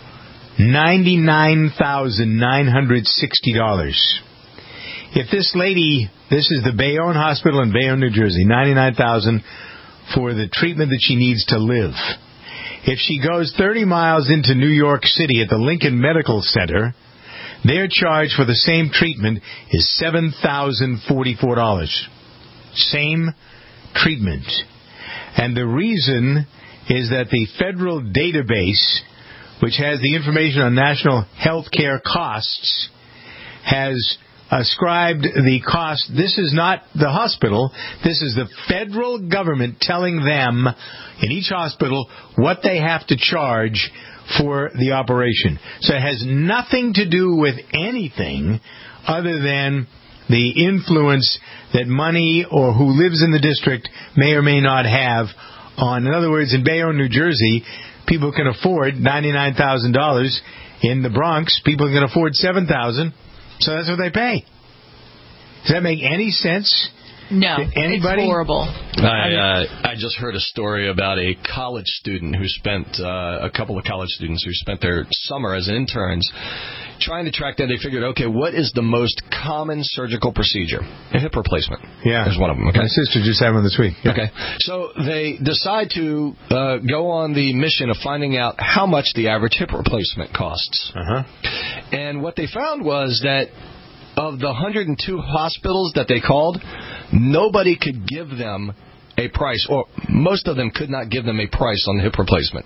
[SPEAKER 1] ninety-nine thousand nine hundred sixty dollars. If this lady, this is the Bayonne Hospital in Bayonne, New Jersey, ninety-nine thousand dollars for the treatment that she needs to live. If she goes thirty miles into New York City at the Lincoln Medical Center, their charge for the same treatment is seven thousand forty-four dollars. Same treatment. And the reason is that the federal database, which has the information on national health care costs, has ascribed the cost. This is not the hospital. This is the federal government telling them in each hospital what they have to charge for the operation. So it has nothing to do with anything other than the influence that money or who lives in the district may or may not have on. In other words, in Bayonne, New Jersey, people can afford ninety-nine thousand dollars. In the Bronx, people can afford seven thousand dollars, so that's what they pay. Does that make any sense?
[SPEAKER 3] No,
[SPEAKER 1] Anybody?
[SPEAKER 3] It's horrible.
[SPEAKER 2] I uh, I just heard a story about a college student who spent uh, a couple of college students who spent their summer as interns trying to track down. They figured, okay, what is the most common surgical procedure? A hip replacement.
[SPEAKER 1] Yeah,
[SPEAKER 2] there's one of them. Okay,
[SPEAKER 1] my sister just had one this week. Yeah.
[SPEAKER 2] Okay, so they decide to uh, go on the mission of finding out how much the average hip replacement costs.
[SPEAKER 1] Uh-huh.
[SPEAKER 2] And what they found was that of the one hundred two hospitals that they called, nobody could give them a price, or most of them could not give them a price on the hip replacement.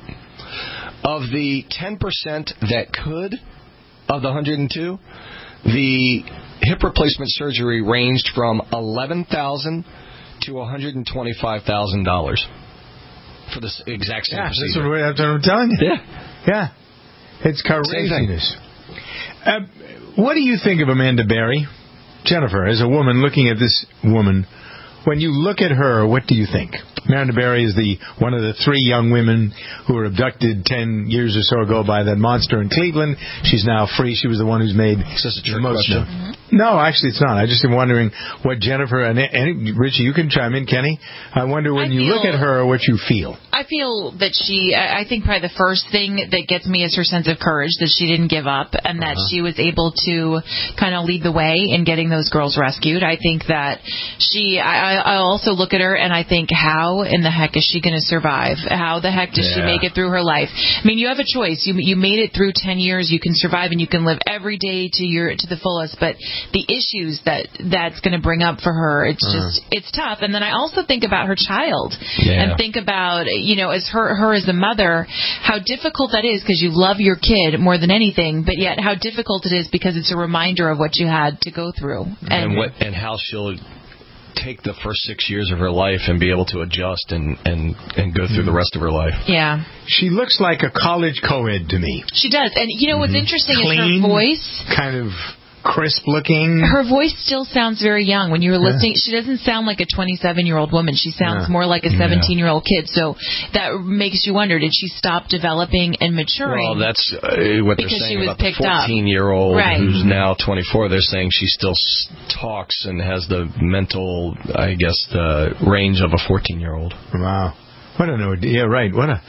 [SPEAKER 2] Of the ten percent that could, of the one hundred two, the hip replacement surgery ranged from eleven thousand dollars to one hundred twenty-five thousand dollars for the exact same
[SPEAKER 1] yeah,
[SPEAKER 2] procedure.
[SPEAKER 1] That's what I'm telling you.
[SPEAKER 2] Yeah.
[SPEAKER 1] Yeah. It's craziness. Uh, what do you think of Amanda Berry? Jennifer, as a woman looking at this woman, when you look at her, what do you think? Amanda Berry is the one of the three young women who were abducted ten years or so ago by that monster in Cleveland. She's now free. She was the one who's made
[SPEAKER 2] Is this a trick
[SPEAKER 1] the most.
[SPEAKER 2] question?
[SPEAKER 1] Mm-hmm. No, actually, it's not. I just am wondering what Jennifer and, and Richie, you can chime in, Kenny. I wonder when
[SPEAKER 3] I
[SPEAKER 1] you
[SPEAKER 3] feel,
[SPEAKER 1] look at her, what you feel.
[SPEAKER 3] I feel that she. I I think probably the first thing that gets me is her sense of courage, that she didn't give up, and that uh-huh. she was able to kind of lead the way in getting those girls rescued. I think that she. I, I also look at her and I think, how in the heck is she going to survive? How the heck does
[SPEAKER 2] yeah.
[SPEAKER 3] she make it through her life? I mean, you have a choice. You you made it through ten years. You can survive and you can live every day to your to the fullest. But the issues that that's going to bring up for her, it's uh-huh. just it's tough. And then I also think about her child
[SPEAKER 2] yeah.
[SPEAKER 3] and think about, you know, as her her as a mother, how difficult that is, because you love your kid more than anything, but yet how difficult it is because it's a reminder of what you had to go through. And,
[SPEAKER 2] and what and how she'll take the first six years of her life and be able to adjust and, and, and go through the rest of her life.
[SPEAKER 3] Yeah.
[SPEAKER 1] She looks like a college co-ed to me.
[SPEAKER 3] She does. And you know what's mm-hmm. interesting
[SPEAKER 1] Clean,
[SPEAKER 3] is her voice.
[SPEAKER 1] Kind of crisp looking.
[SPEAKER 3] Her voice still sounds very young. When you were listening, yeah. she doesn't sound like a twenty-seven-year-old woman. She sounds yeah. more like a seventeen-year-old kid. So that makes you wonder, did she stop developing and maturing?
[SPEAKER 2] Well, that's uh, what they're
[SPEAKER 3] because
[SPEAKER 2] saying
[SPEAKER 3] she was
[SPEAKER 2] about the fourteen-year-old
[SPEAKER 3] right.
[SPEAKER 2] who's now twenty-four. They're saying she still s- talks and has the mental, I guess, the range of a fourteen-year-old.
[SPEAKER 1] Wow. What a no, yeah, right. What a...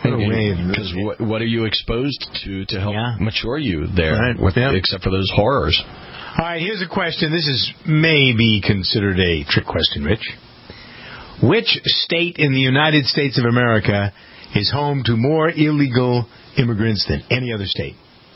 [SPEAKER 2] Because what, what are you exposed to to help
[SPEAKER 1] yeah.
[SPEAKER 2] mature you there,
[SPEAKER 1] right.
[SPEAKER 2] with,
[SPEAKER 1] yep.
[SPEAKER 2] except for those horrors?
[SPEAKER 1] All right, here's a question. This is maybe considered a trick question, Rich. Which state in the United States of America is home to more illegal immigrants than any other state?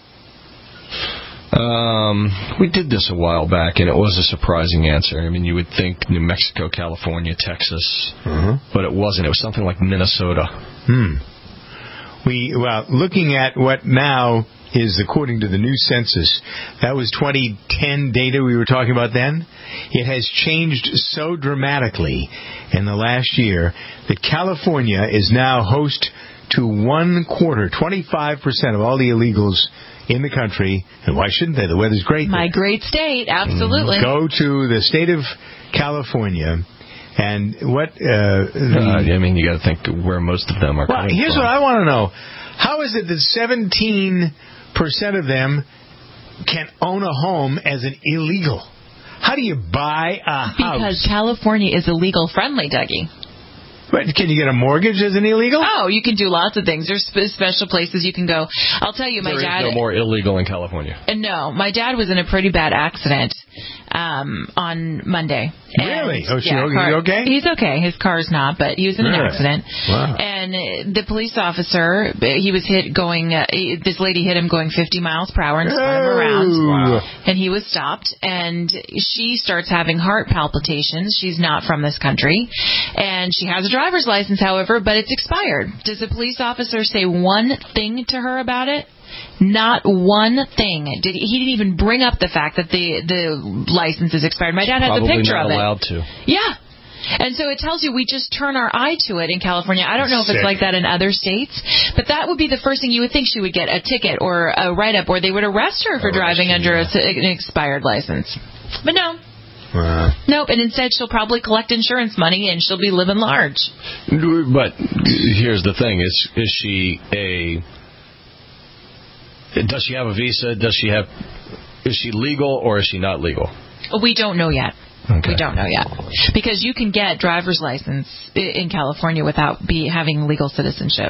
[SPEAKER 2] Um, we did this a while back, and it was a surprising answer. I mean, you would think New Mexico, California, Texas,
[SPEAKER 1] uh-huh.
[SPEAKER 2] but it wasn't. It was something like Minnesota.
[SPEAKER 1] Hmm. We well, looking at what now is, according to the new census, that was twenty ten data we were talking about then. It has changed so dramatically in the last year that California is now host to one quarter, twenty-five percent of all the illegals in the country. And why shouldn't they? The weather's great.
[SPEAKER 3] My great state, absolutely.
[SPEAKER 1] Go to the state of California. And what? Uh, the,
[SPEAKER 2] uh, I mean, you got to think where most of them are.
[SPEAKER 1] Well, here's
[SPEAKER 2] from.
[SPEAKER 1] what I want to know: how is it that seventeen percent of them can own a home as an illegal? How do you buy a house?
[SPEAKER 3] Because California is illegal friendly, Dougie.
[SPEAKER 1] But can you get a mortgage as an illegal?
[SPEAKER 3] Oh, you can do lots of things. There's sp- special places you can go. I'll tell you, my
[SPEAKER 2] there
[SPEAKER 3] dad.
[SPEAKER 2] There is no more illegal in California.
[SPEAKER 3] Uh, no, my dad was in a pretty bad accident um, on Monday.
[SPEAKER 1] Really?
[SPEAKER 3] And,
[SPEAKER 1] oh, she
[SPEAKER 3] yeah,
[SPEAKER 1] okay?
[SPEAKER 3] car,
[SPEAKER 1] He okay?
[SPEAKER 3] He's okay. His car's not, but he was in an
[SPEAKER 1] really?
[SPEAKER 3] accident.
[SPEAKER 1] Wow.
[SPEAKER 3] And the police officer, he was hit going. Uh, this lady hit him going fifty miles per hour and spun him around.
[SPEAKER 1] Wow.
[SPEAKER 3] And he was stopped. And she starts having heart palpitations. She's not from this country, and she has a driver's license, however, but it's expired. Does the police officer say one thing to her about it? Not one thing. Did he, he didn't even bring up the fact that the the license is expired. My dad has
[SPEAKER 2] Probably
[SPEAKER 3] a picture
[SPEAKER 2] not
[SPEAKER 3] of it.
[SPEAKER 2] allowed to.
[SPEAKER 3] Yeah. And so it tells you we just turn our eye to it in California. I don't know if
[SPEAKER 1] Sick.
[SPEAKER 3] it's like that in other states, but that would be the first thing you would think. She would get a ticket or a write-up, or they would arrest her for
[SPEAKER 2] Arrest
[SPEAKER 3] driving
[SPEAKER 2] you,
[SPEAKER 3] under
[SPEAKER 2] yeah.
[SPEAKER 3] a, an expired license. But no.
[SPEAKER 1] Uh,
[SPEAKER 3] nope, and instead she'll probably collect insurance money and she'll be living large.
[SPEAKER 2] But here's the thing: is is she a? Does she have a visa? Does she have? Is she legal or is she not legal?
[SPEAKER 3] We don't know yet.
[SPEAKER 2] Okay.
[SPEAKER 3] We don't know yet because you can get driver's license in California without be having legal citizenship.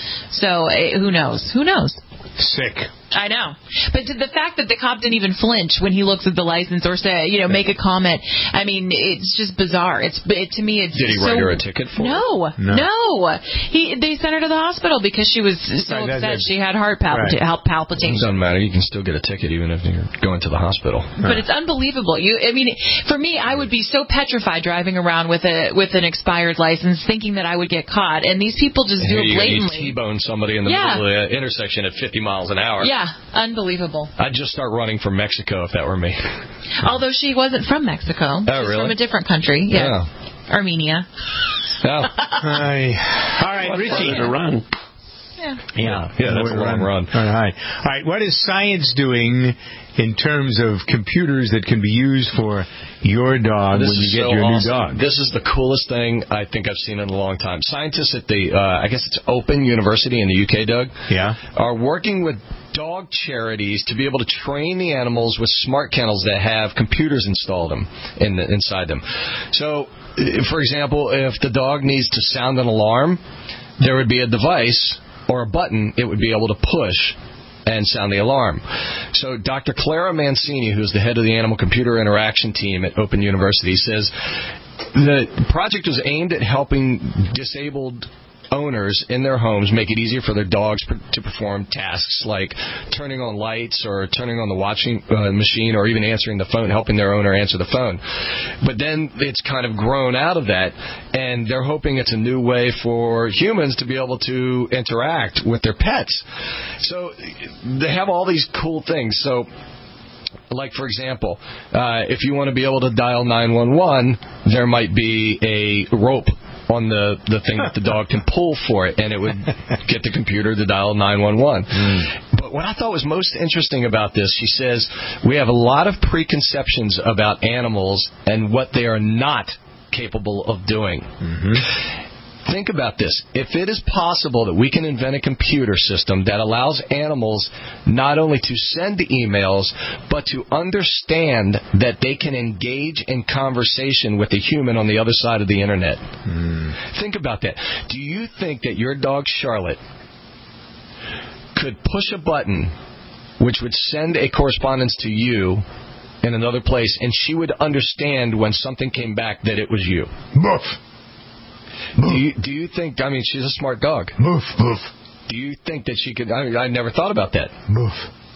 [SPEAKER 3] So who knows? Who knows?
[SPEAKER 1] Sick.
[SPEAKER 3] I know. But to the fact that the cop didn't even flinch when he looks at the license or say, you know, make a comment, I mean, it's just bizarre. It's it, to me, it's
[SPEAKER 2] Did he
[SPEAKER 3] so,
[SPEAKER 2] write her a ticket for
[SPEAKER 3] no,
[SPEAKER 2] it?
[SPEAKER 3] No, no. He They sent her to the hospital because she was so
[SPEAKER 2] Right,
[SPEAKER 3] upset
[SPEAKER 2] that's-
[SPEAKER 3] she had heart palpita-
[SPEAKER 2] Right.
[SPEAKER 3] palpitations.
[SPEAKER 2] It doesn't matter. You can still get a ticket even if you're going to the hospital.
[SPEAKER 3] But it's unbelievable. You, I mean, for me, I would be so petrified driving around with a with an expired license, thinking that I would get caught, and these people just do
[SPEAKER 2] Here
[SPEAKER 3] it
[SPEAKER 2] you, you
[SPEAKER 3] blatantly.
[SPEAKER 2] T-bone somebody in the
[SPEAKER 3] Yeah.
[SPEAKER 2] middle of the intersection at fifty miles an hour.
[SPEAKER 3] Yeah, unbelievable.
[SPEAKER 2] I'd just start running for Mexico if that were me.
[SPEAKER 3] Although she wasn't from Mexico.
[SPEAKER 2] Oh,
[SPEAKER 3] She's
[SPEAKER 2] really?
[SPEAKER 3] from a different country. Yeah.
[SPEAKER 2] Oh.
[SPEAKER 3] Armenia.
[SPEAKER 2] Oh.
[SPEAKER 1] Hi. All right, Richie.
[SPEAKER 15] To run.
[SPEAKER 3] Yeah.
[SPEAKER 2] Yeah, yeah, that's a long run.
[SPEAKER 1] All right. All right. What is science doing in terms of computers that can be used for your dog
[SPEAKER 2] This
[SPEAKER 1] when you
[SPEAKER 2] is
[SPEAKER 1] get
[SPEAKER 2] so
[SPEAKER 1] your
[SPEAKER 2] awesome.
[SPEAKER 1] new dog?
[SPEAKER 2] This is the coolest thing I think I've seen in a long time. Scientists at the, uh, I guess it's Open University in the U K, Doug,
[SPEAKER 1] yeah,
[SPEAKER 2] are working with dog charities to be able to train the animals with smart kennels that have computers installed them in the, inside them. So, for example, if the dog needs to sound an alarm, there would be a device or a button it would be able to push and sound the alarm. So Doctor Clara Mancini, who's the head of the Animal Computer Interaction Team at Open University, says the project was aimed at helping disabled owners in their homes make it easier for their dogs to perform tasks like turning on lights or turning on the washing uh, machine or even answering the phone, helping their owner answer the phone. But then it's kind of grown out of that, and they're hoping it's a new way for humans to be able to interact with their pets. So they have all these cool things. So like, for example, uh, if you want to be able to dial nine one one, there might be a rope on the, the thing that the dog can pull for it, and it would get the computer to dial nine one one. Mm. But what I thought was most interesting about this, she says, we have a lot of preconceptions about animals and what they are not capable of doing. Mm-hmm. Think about this. If it is possible that we can invent a computer system that allows animals not only to send emails, but to understand that they can engage in conversation with a human on the other side of the Internet. Mm. Think about that. Do you think that your dog, Charlotte, could push a button which would send a correspondence to you in another place, and she would understand when something came back that it was you?
[SPEAKER 8] Boof.
[SPEAKER 2] Do you, do you think, I mean, she's a smart dog.
[SPEAKER 8] Boof, boof.
[SPEAKER 2] Do you think that she could, I, I never thought about that.
[SPEAKER 8] Boof.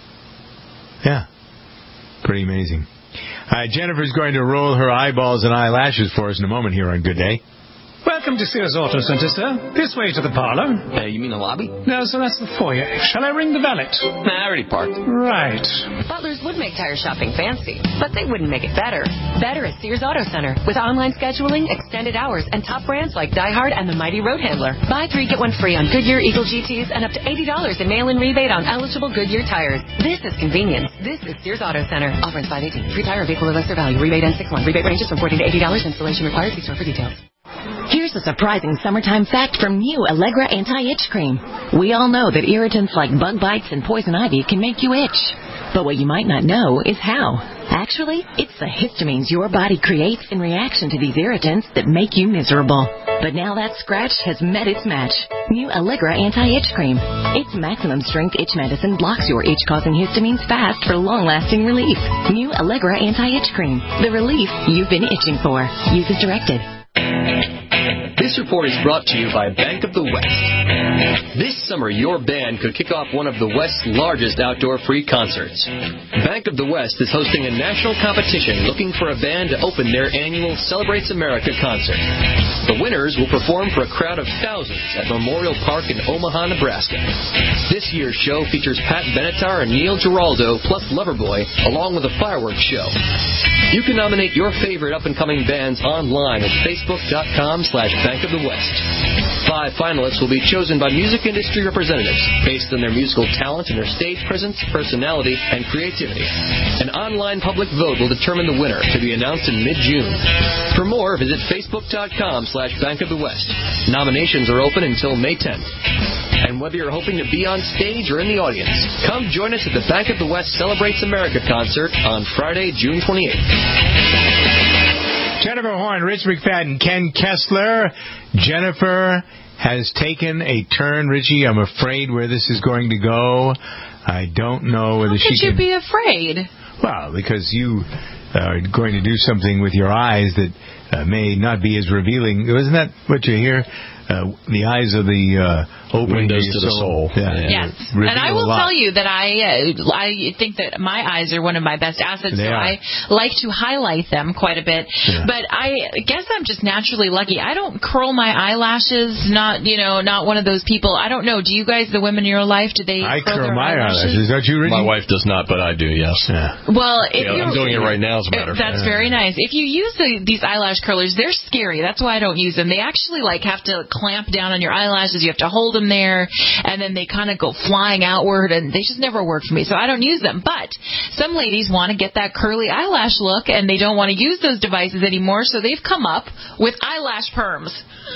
[SPEAKER 1] Yeah. Pretty amazing. Uh, Jennifer's going to roll her eyeballs and eyelashes for us in a moment here on Good Day.
[SPEAKER 9] Welcome to Sears Auto Centre, sir. This way to the parlour.
[SPEAKER 15] Uh, you mean the lobby?
[SPEAKER 9] No, so that's the foyer. Shall I ring the valet?
[SPEAKER 15] Nah, I already parked.
[SPEAKER 9] Right.
[SPEAKER 10] Butlers would make tire shopping fancy, but they wouldn't make it better. Better at Sears Auto Center with online scheduling, extended hours, and top brands like DieHard and the Mighty Road Handler. Buy three, get one free on Goodyear Eagle G Ts and up to eighty dollars in mail-in rebate on eligible Goodyear tires. This is convenience. This is Sears Auto Center. Offer ends five eighteen. Free tire or vehicle or lesser value. Rebate ends six one. Rebate ranges from forty to eighty dollars. Installation required. See store for details.
[SPEAKER 4] Here's a surprising summertime fact from new Allegra Anti-Itch Cream. We all know that irritants like bug bites and poison ivy can make you itch. But what you might not know is how. Actually, it's the histamines your body creates in reaction to these irritants that make you miserable. But now that scratch has met its match. New Allegra Anti-Itch Cream. Its maximum strength itch medicine blocks your itch-causing histamines fast for long-lasting relief. New Allegra Anti-Itch Cream. The relief you've been itching for. Use as directed.
[SPEAKER 5] This report is brought to you by Bank of the West. This summer, your band could kick off one of the West's largest outdoor free concerts. Bank of the West is hosting a national competition looking for a band to open their annual Celebrates America concert. The winners will perform for a crowd of thousands at Memorial Park in Omaha, Nebraska. This year's show features Pat Benatar and Neil Giraldo plus Loverboy, along with a fireworks show. You can nominate your favorite up-and-coming bands online at facebook.com slash Bank Bank of the West. Five finalists will be chosen by music industry representatives based on their musical talent and their stage presence, personality, and creativity. An online public vote will determine the winner, to be announced in mid-June. For more, visit facebook.com slash Bank of the West. Nominations are open until May tenth. And whether you're hoping to be on stage or in the audience, come join us at the Bank of the West Celebrates America concert on Friday, June twenty-eighth.
[SPEAKER 1] Jennifer Horn, Rich McFadden, Ken Kessler. Jennifer has taken a turn, Richie. I'm afraid where this is going to go. I don't know whether
[SPEAKER 3] How
[SPEAKER 1] she
[SPEAKER 3] could you
[SPEAKER 1] can...
[SPEAKER 3] be afraid?
[SPEAKER 1] Well, because you are going to do something with your eyes that uh, may not be as revealing. Isn't that what you hear? Uh, the eyes of the uh, opening
[SPEAKER 2] windows
[SPEAKER 1] to,
[SPEAKER 2] to the soul.
[SPEAKER 1] Yeah.
[SPEAKER 3] Yes, and I will tell you that I uh, I think that my eyes are one of my best assets,
[SPEAKER 1] They
[SPEAKER 3] so
[SPEAKER 1] are.
[SPEAKER 3] I like to highlight them quite a bit.
[SPEAKER 1] Yeah.
[SPEAKER 3] But I guess I'm just naturally lucky. I don't curl my eyelashes. Not you know not one of those people. I don't know. Do you guys, the women in your life, do they?
[SPEAKER 1] I
[SPEAKER 3] curl,
[SPEAKER 1] curl
[SPEAKER 3] their
[SPEAKER 1] my
[SPEAKER 3] eyelashes?
[SPEAKER 1] eyelashes. Don't you, Richie?
[SPEAKER 2] My wife does not, but I do, yes.
[SPEAKER 1] Yeah.
[SPEAKER 3] Well, if
[SPEAKER 2] Yeah,
[SPEAKER 3] you're,
[SPEAKER 2] I'm doing it right now, as a matter of
[SPEAKER 3] That's
[SPEAKER 2] fact.
[SPEAKER 3] very nice. If you use the, these eyelash curlers, they're scary. That's why I don't use them. They actually like have to clamp down on your eyelashes. You have to hold them there, and then they kind of go flying outward, and they just never work for me, so I don't use them. But some ladies want to get that curly eyelash look, and they don't want to use those devices anymore, so they've come up with eyelash perms.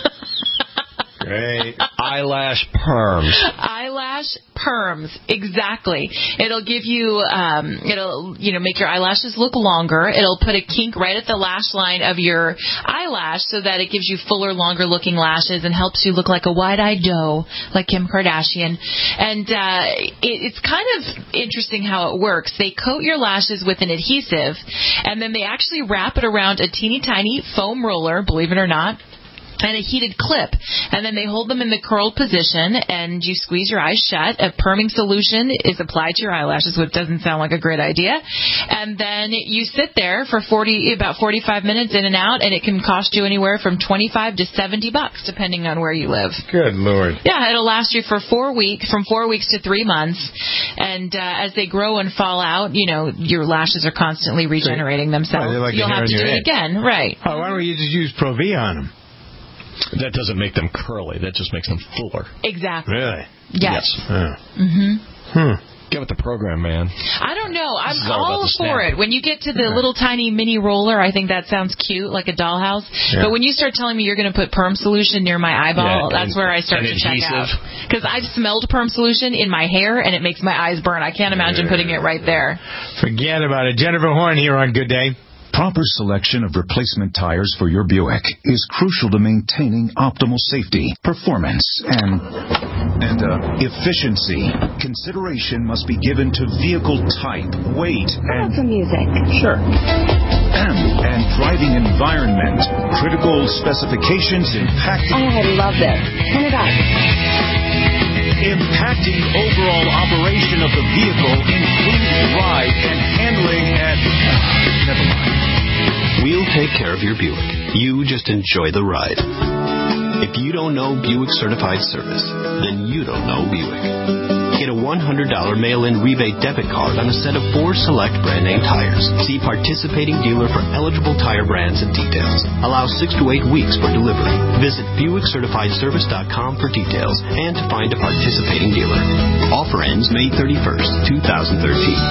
[SPEAKER 1] Great.
[SPEAKER 2] Eyelash perms.
[SPEAKER 3] Eyelash perms, exactly. It'll give you, um, it'll, you know, make your eyelashes look longer. It'll put a kink right at the lash line of your eyelash so that it gives you fuller, longer looking lashes and helps you look like a wide-eyed doe, like Kim Kardashian. And uh, it, it's kind of interesting how it works. They coat your lashes with an adhesive, and then they actually wrap it around a teeny tiny foam roller, believe it or not, and a heated clip, and then they hold them in the curled position, and you squeeze your eyes shut. A perming solution is applied to your eyelashes, which doesn't sound like a great idea, and then you sit there for forty, about forty-five minutes in and out, and it can cost you anywhere from twenty-five to seventy bucks, depending on where you live.
[SPEAKER 1] Good Lord.
[SPEAKER 3] Yeah, it'll last you for four weeks, from four weeks to three months, and uh, as they grow and fall out, you know, your lashes are constantly regenerating themselves.
[SPEAKER 1] Well, they're like
[SPEAKER 3] You'll
[SPEAKER 1] a hair
[SPEAKER 3] have to
[SPEAKER 1] on
[SPEAKER 3] do
[SPEAKER 1] your
[SPEAKER 3] it
[SPEAKER 1] head.
[SPEAKER 3] again, right?
[SPEAKER 1] Oh, why don't you just use Pro-V on them?
[SPEAKER 2] That doesn't make them curly. That just makes them fuller.
[SPEAKER 3] Exactly.
[SPEAKER 1] Really?
[SPEAKER 3] Yes.
[SPEAKER 1] Oh.
[SPEAKER 3] Mm-hmm.
[SPEAKER 1] Hmm.
[SPEAKER 2] Get with the program, man.
[SPEAKER 3] I don't know. I'm
[SPEAKER 2] This is all
[SPEAKER 3] all
[SPEAKER 2] about the
[SPEAKER 3] for
[SPEAKER 2] snap.
[SPEAKER 3] it. When you get to the little tiny mini roller, I think that sounds cute, like a dollhouse.
[SPEAKER 2] Yeah.
[SPEAKER 3] But when you start telling me you're going to put perm solution near my eyeball,
[SPEAKER 2] Yeah,
[SPEAKER 3] that's
[SPEAKER 2] and-
[SPEAKER 3] where I start
[SPEAKER 2] and
[SPEAKER 3] to check out.
[SPEAKER 2] adhesive.
[SPEAKER 3] Because I've smelled perm solution in my hair, and it makes my eyes burn. I can't imagine putting it right there.
[SPEAKER 1] Forget about it. Jennifer Horn here on Good Day.
[SPEAKER 6] Proper selection of replacement tires for your Buick is crucial to maintaining optimal safety, performance, and and uh, efficiency. Consideration must be given to vehicle type, weight, and
[SPEAKER 7] some music.
[SPEAKER 6] Sure. And driving environment. Critical specifications impacting.
[SPEAKER 7] Oh, I love this. Turn it up.
[SPEAKER 6] Impacting overall operation of the vehicle include ride and handling and never mind.
[SPEAKER 22] We'll take care of your Buick. You just enjoy the ride. If you don't know Buick Certified Service, then you don't know Buick. Get a one hundred dollars mail-in rebate debit card on a set of four select brand-name tires. See participating dealer for eligible tire brands and details. Allow six to eight weeks for delivery. Visit Buick Certified Service dot com for details and to find a participating dealer. Offer ends May thirty-first, twenty thirteen.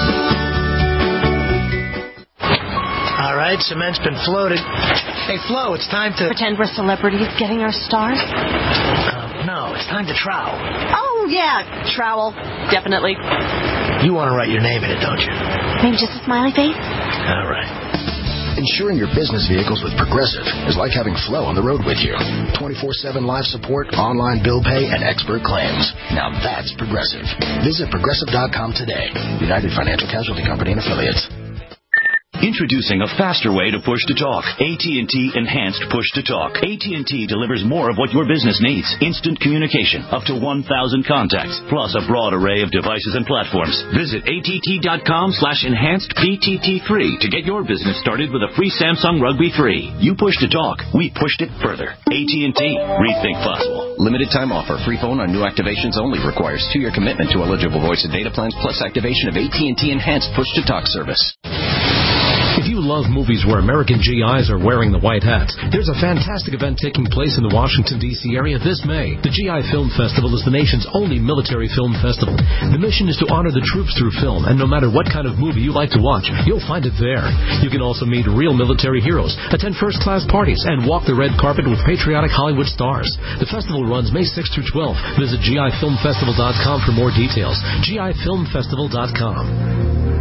[SPEAKER 23] All right, cement's been floated. Hey, Flo, it's time to...
[SPEAKER 4] Pretend we're celebrities getting our stars?
[SPEAKER 23] Uh, no, it's time to trowel.
[SPEAKER 4] Oh, yeah, trowel. Definitely.
[SPEAKER 23] You want to write your name in it, don't you?
[SPEAKER 4] Maybe just a smiley face?
[SPEAKER 23] All right.
[SPEAKER 24] Insuring your business vehicles with Progressive is like having Flo on the road with you. twenty-four seven live support, online bill pay, and expert claims. Now that's Progressive. Visit Progressive dot com today. United Financial Casualty Company and Affiliates.
[SPEAKER 25] Introducing a faster way to push to talk. A T and T Enhanced Push to Talk. A T and T delivers more of what your business needs. Instant communication, up to one thousand contacts, plus a broad array of devices and platforms. Visit A T T dot com slash enhanced P T T three to get your business started with a free Samsung Rugby three. You push to talk, we pushed it further. A T and T. Rethink possible.
[SPEAKER 26] Limited time offer. Free phone on new activations only. Requires two-year commitment to eligible voice and data plans plus activation of A T and T Enhanced Push to Talk service.
[SPEAKER 11] If you love movies where American G Is are wearing the white hats, there's a fantastic event taking place in the Washington, D C area this May. The G I Film Festival is the nation's only military film festival. The mission is to honor the troops through film, and no matter what kind of movie you like to watch, you'll find it there. You can also meet real military heroes, attend first-class parties, and walk the red carpet with patriotic Hollywood stars. The festival runs May sixth through twelfth. Visit G I film festival dot com for more details. G I film festival dot com.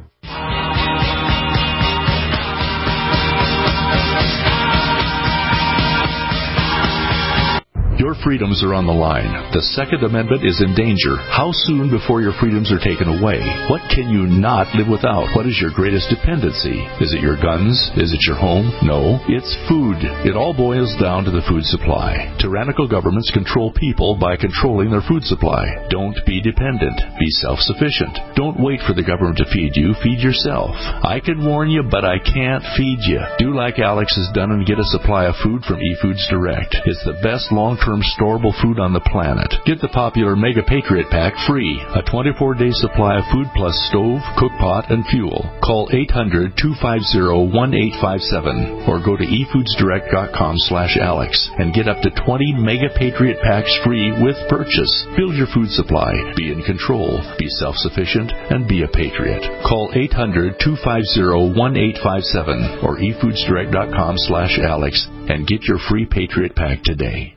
[SPEAKER 20] Your freedoms are on the line. The Second Amendment is in danger. How soon before your freedoms are taken away? What can you not live without? What is your greatest dependency? Is it your guns? Is it your home? No, it's food. It all boils down to the food supply. Tyrannical governments control people by controlling their food supply. Don't be dependent. Be self-sufficient. Don't wait for the government to feed you. Feed yourself. I can warn you, but I can't feed you. Do like Alex has done and get a supply of food from eFoods Direct. It's the best long-term storable food on the planet. Get the popular Mega Patriot Pack free. A twenty-four day supply of food plus stove, cook pot, and fuel. Call eight hundred, two five zero, one eight five seven or go to e foods direct dot com slash Alex and get up to twenty Mega Patriot Packs free with purchase. Build your food supply. Be in control. Be self-sufficient and be a patriot. Call eight hundred, two five zero, one eight five seven or e foods direct dot com slash Alex and get your free Patriot Pack today.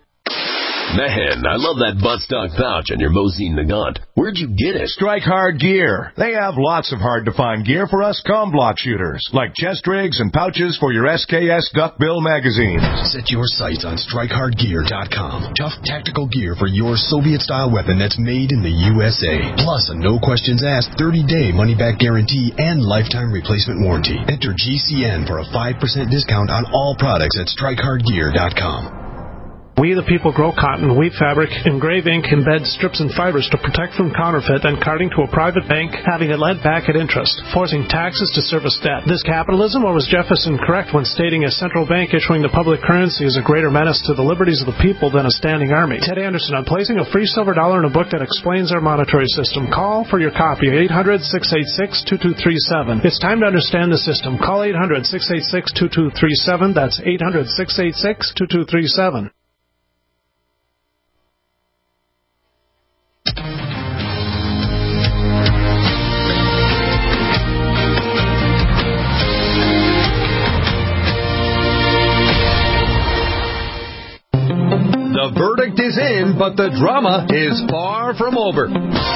[SPEAKER 12] Man, I love that buttstock pouch on your Mosin Nagant. Where'd you get it?
[SPEAKER 14] Strike Hard Gear. They have lots of hard-to-find gear for us comm block shooters, like chest rigs and pouches for your S K S duckbill magazines.
[SPEAKER 16] Set your sights on strike hard gear dot com. Tough tactical gear for your Soviet-style weapon that's made in the U S A. Plus a no-questions-asked thirty day money-back guarantee and lifetime replacement warranty. Enter G C N for a five percent discount on all products at strike hard gear dot com.
[SPEAKER 13] We the people grow cotton, weave fabric, engrave ink, embed strips and fibers to protect from counterfeit and carting to a private bank, having it lent back at interest, forcing taxes to service debt. This capitalism, or was Jefferson correct when stating a central bank issuing the public currency is a greater menace to the liberties of the people than a standing army? Ted Anderson on placing a free silver dollar in a book that explains our monetary system. Call for your copy, eight hundred, six eight six, two two three seven. It's time to understand the system. Call eight hundred, six eight six, two two three seven. That's eight hundred, six eight six, two two three seven.
[SPEAKER 17] The verdict is in, but the drama is far from over.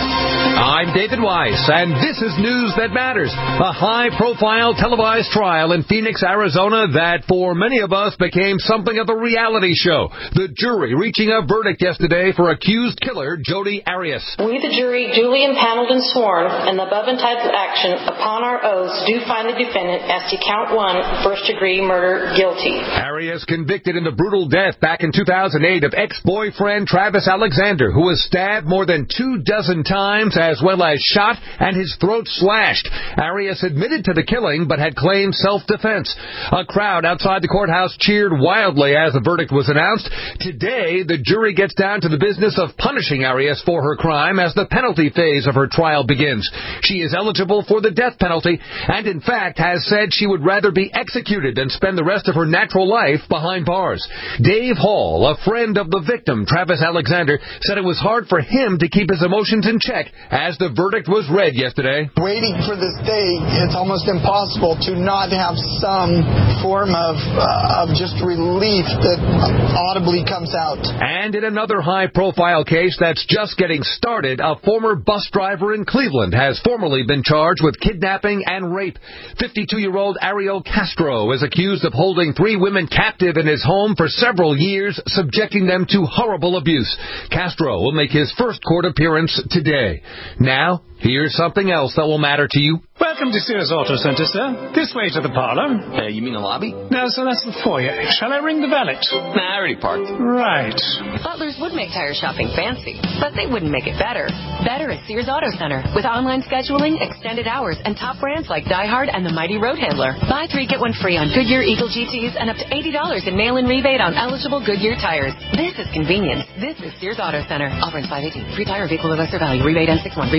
[SPEAKER 17] I'm David Weiss, and this is News That Matters, a high-profile televised trial in Phoenix, Arizona that, for many of us, became something of a reality show. The jury reaching a verdict yesterday for accused killer Jodi Arias.
[SPEAKER 18] We, the jury, duly impaneled and sworn, in the above-entitled action, upon our oaths, do find the defendant as to count one, first-degree murder, guilty.
[SPEAKER 17] Arias convicted in the brutal death back in two thousand eight of ex-boyfriend Travis Alexander, who was stabbed more than two dozen times as well as shot and his throat slashed. Arias admitted to the killing but had claimed self-defense. A crowd outside the courthouse cheered wildly as the verdict was announced. Today, the jury gets down to the business of punishing Arias for her crime as the penalty phase of her trial begins. She is eligible for the death penalty and, in fact, has said she would rather be executed than spend the rest of her natural life behind bars. Dave Hall, a friend of the victim, Travis Alexander, said it was hard for him to keep his emotions in check as the verdict was read yesterday.
[SPEAKER 27] Waiting for this day, it's almost impossible to not have some form of, uh, of just relief that audibly comes out.
[SPEAKER 17] And in another high-profile case that's just getting started, a former bus driver in Cleveland has formally been charged with kidnapping and rape. fifty-two-year-old Ariel Castro is accused of holding three women captive in his home for several years, subjecting them to horrible abuse. Castro will make his first court appearance today. Now, here's something else that will matter to you.
[SPEAKER 9] Welcome to Sears Auto Center, sir. This way to the parlor.
[SPEAKER 22] Uh, you mean the lobby?
[SPEAKER 9] No, sir, that's the foyer. Shall I ring the valet?
[SPEAKER 22] Nah, I already parked.
[SPEAKER 9] Right.
[SPEAKER 10] Butlers would make tire shopping fancy, but they wouldn't make it better. Better at Sears Auto Center, with online scheduling, extended hours, and top brands like DieHard and the Mighty Road Handler. Buy three, get one free on Goodyear Eagle G Ts and up to eighty dollars in mail-in rebate on eligible Goodyear tires. This is convenience. This is Sears Auto Center. Offer ends five eighteen. Free tire vehicle of lesser value. Rebate ends six one. Rebate ranges from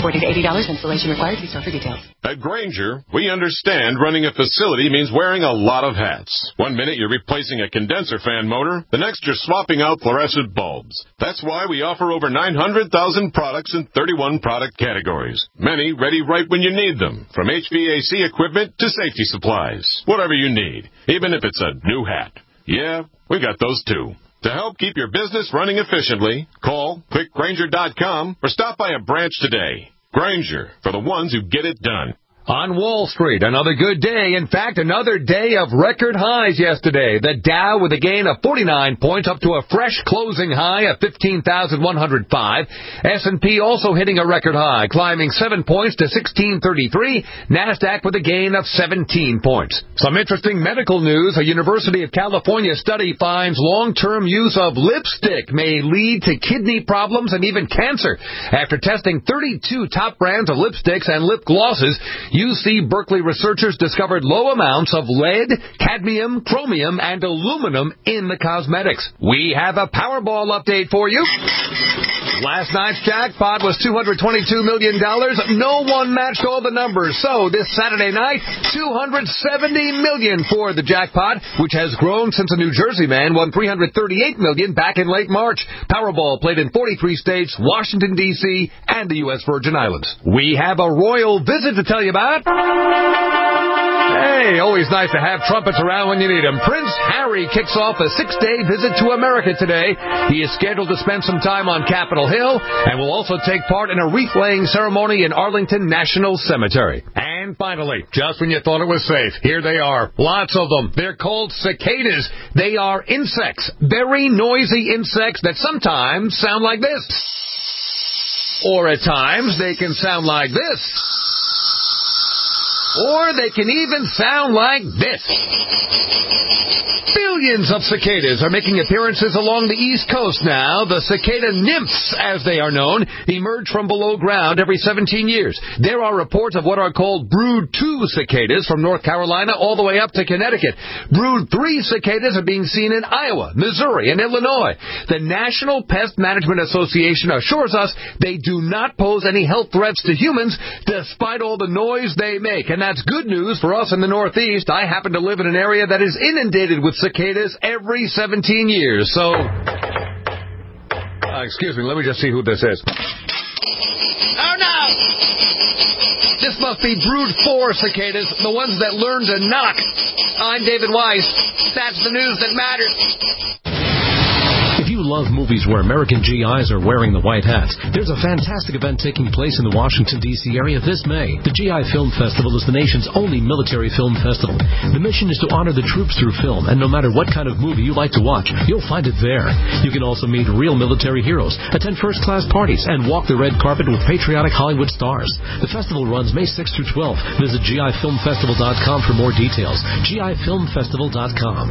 [SPEAKER 10] forty to eighty dollars. Installation required. See store for details.
[SPEAKER 2] At Grainger, we understand running a facility means wearing a lot of hats. One minute you're replacing a condenser fan motor, the next you're swapping out fluorescent bulbs. That's why we offer over nine hundred thousand products in thirty-one product categories. Many ready right when you need them, from H V A C equipment to safety supplies. Whatever you need, even if it's a new hat. Yeah, we got those too. To help keep your business running efficiently, call click grainger dot com or stop by a branch today. Grainger, for the ones who get it done.
[SPEAKER 17] On Wall Street, another good day. In fact, another day of record highs yesterday. The Dow with a gain of forty-nine points up to a fresh closing high of fifteen thousand one hundred five. S and P also hitting a record high, climbing seven points to sixteen thirty-three. NASDAQ with a gain of seventeen points. Some interesting medical news. A University of California study finds long-term use of lipstick may lead to kidney problems and even cancer. After testing thirty-two top brands of lipsticks and lip glosses, U C Berkeley researchers discovered low amounts of lead, cadmium, chromium, and aluminum in the cosmetics. We have a Powerball update for you. Last night's jackpot was two hundred twenty-two million dollars. No one matched all the numbers. So this Saturday night, two hundred seventy million dollars for the jackpot, which has grown since a New Jersey man won three hundred thirty-eight million dollars back in late March. Powerball played in forty-three states, Washington, D C, and the U S Virgin Islands. We have a royal visit to tell you about. Hey, always nice to have trumpets around when you need them. Prince Harry kicks off a six-day visit to America today. He is scheduled to spend some time on Capitol Hill and will also take part in a wreath-laying ceremony in Arlington National Cemetery. And finally, just when you thought it was safe, here they are. Lots of them. They're called cicadas. They are insects, very noisy insects that sometimes sound like this. Or at times they can sound like this. Or they can even sound like this. Billions of cicadas are making appearances along the East Coast now. The cicada nymphs, as they are known, emerge from below ground every seventeen years. There are reports of what are called Brood two cicadas from North Carolina all the way up to Connecticut. Brood three cicadas are being seen in Iowa, Missouri, and Illinois. The National Pest Management Association assures us they do not pose any health threats to humans despite all the noise they make. And that's good news for us in the Northeast. I happen to live in an area that is inundated with cicadas every seventeen years. So, uh, excuse me, let me just see who this is. Oh, no! This must be Brood four cicadas, the ones that learn to knock. I'm David Weiss. That's the news that matters.
[SPEAKER 11] If you love movies where American G Is are wearing the white hats, there's a fantastic event taking place in the Washington, D C area this May. The G I Film Festival is the nation's only military film festival. The mission is to honor the troops through film, and no matter what kind of movie you like to watch, you'll find it there. You can also meet real military heroes, attend first-class parties, and walk the red carpet with patriotic Hollywood stars. The festival runs May sixth through twelfth. Visit G I film festival dot com for more details. G I film festival dot com.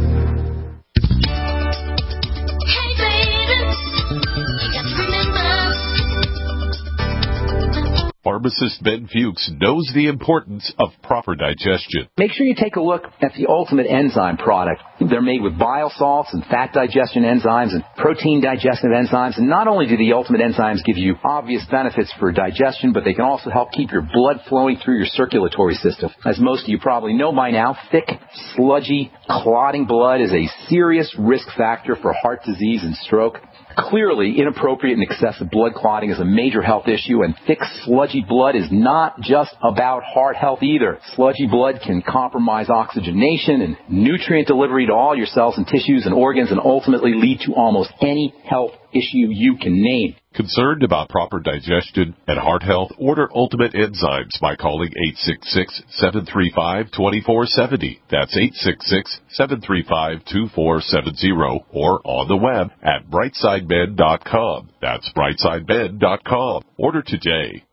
[SPEAKER 3] Pharmacist Ben Fuchs knows the importance of proper digestion.
[SPEAKER 5] Make sure you take a look at the Ultimate Enzyme product. They're made with bile salts and fat digestion enzymes and protein digestive enzymes. And not only do the Ultimate Enzymes give you obvious benefits for digestion, but they can also help keep your blood flowing through your circulatory system. As most of you probably know by now, thick, sludgy, clotting blood is a serious risk factor for heart disease and stroke. Clearly, inappropriate and excessive blood clotting is a major health issue, and thick, sludgy blood is not just about heart health either. Sludgy blood can compromise oxygenation and nutrient delivery to all your cells and tissues and organs and ultimately lead to almost any health issue you can name.
[SPEAKER 3] Concerned about proper digestion and heart health? Order Ultimate Enzymes by calling eight six six, seven three five, two four seven zero. That's eight six six, seven three five, two four seven zero or on the web at brightside med dot com. That's brightside med dot com. Order today.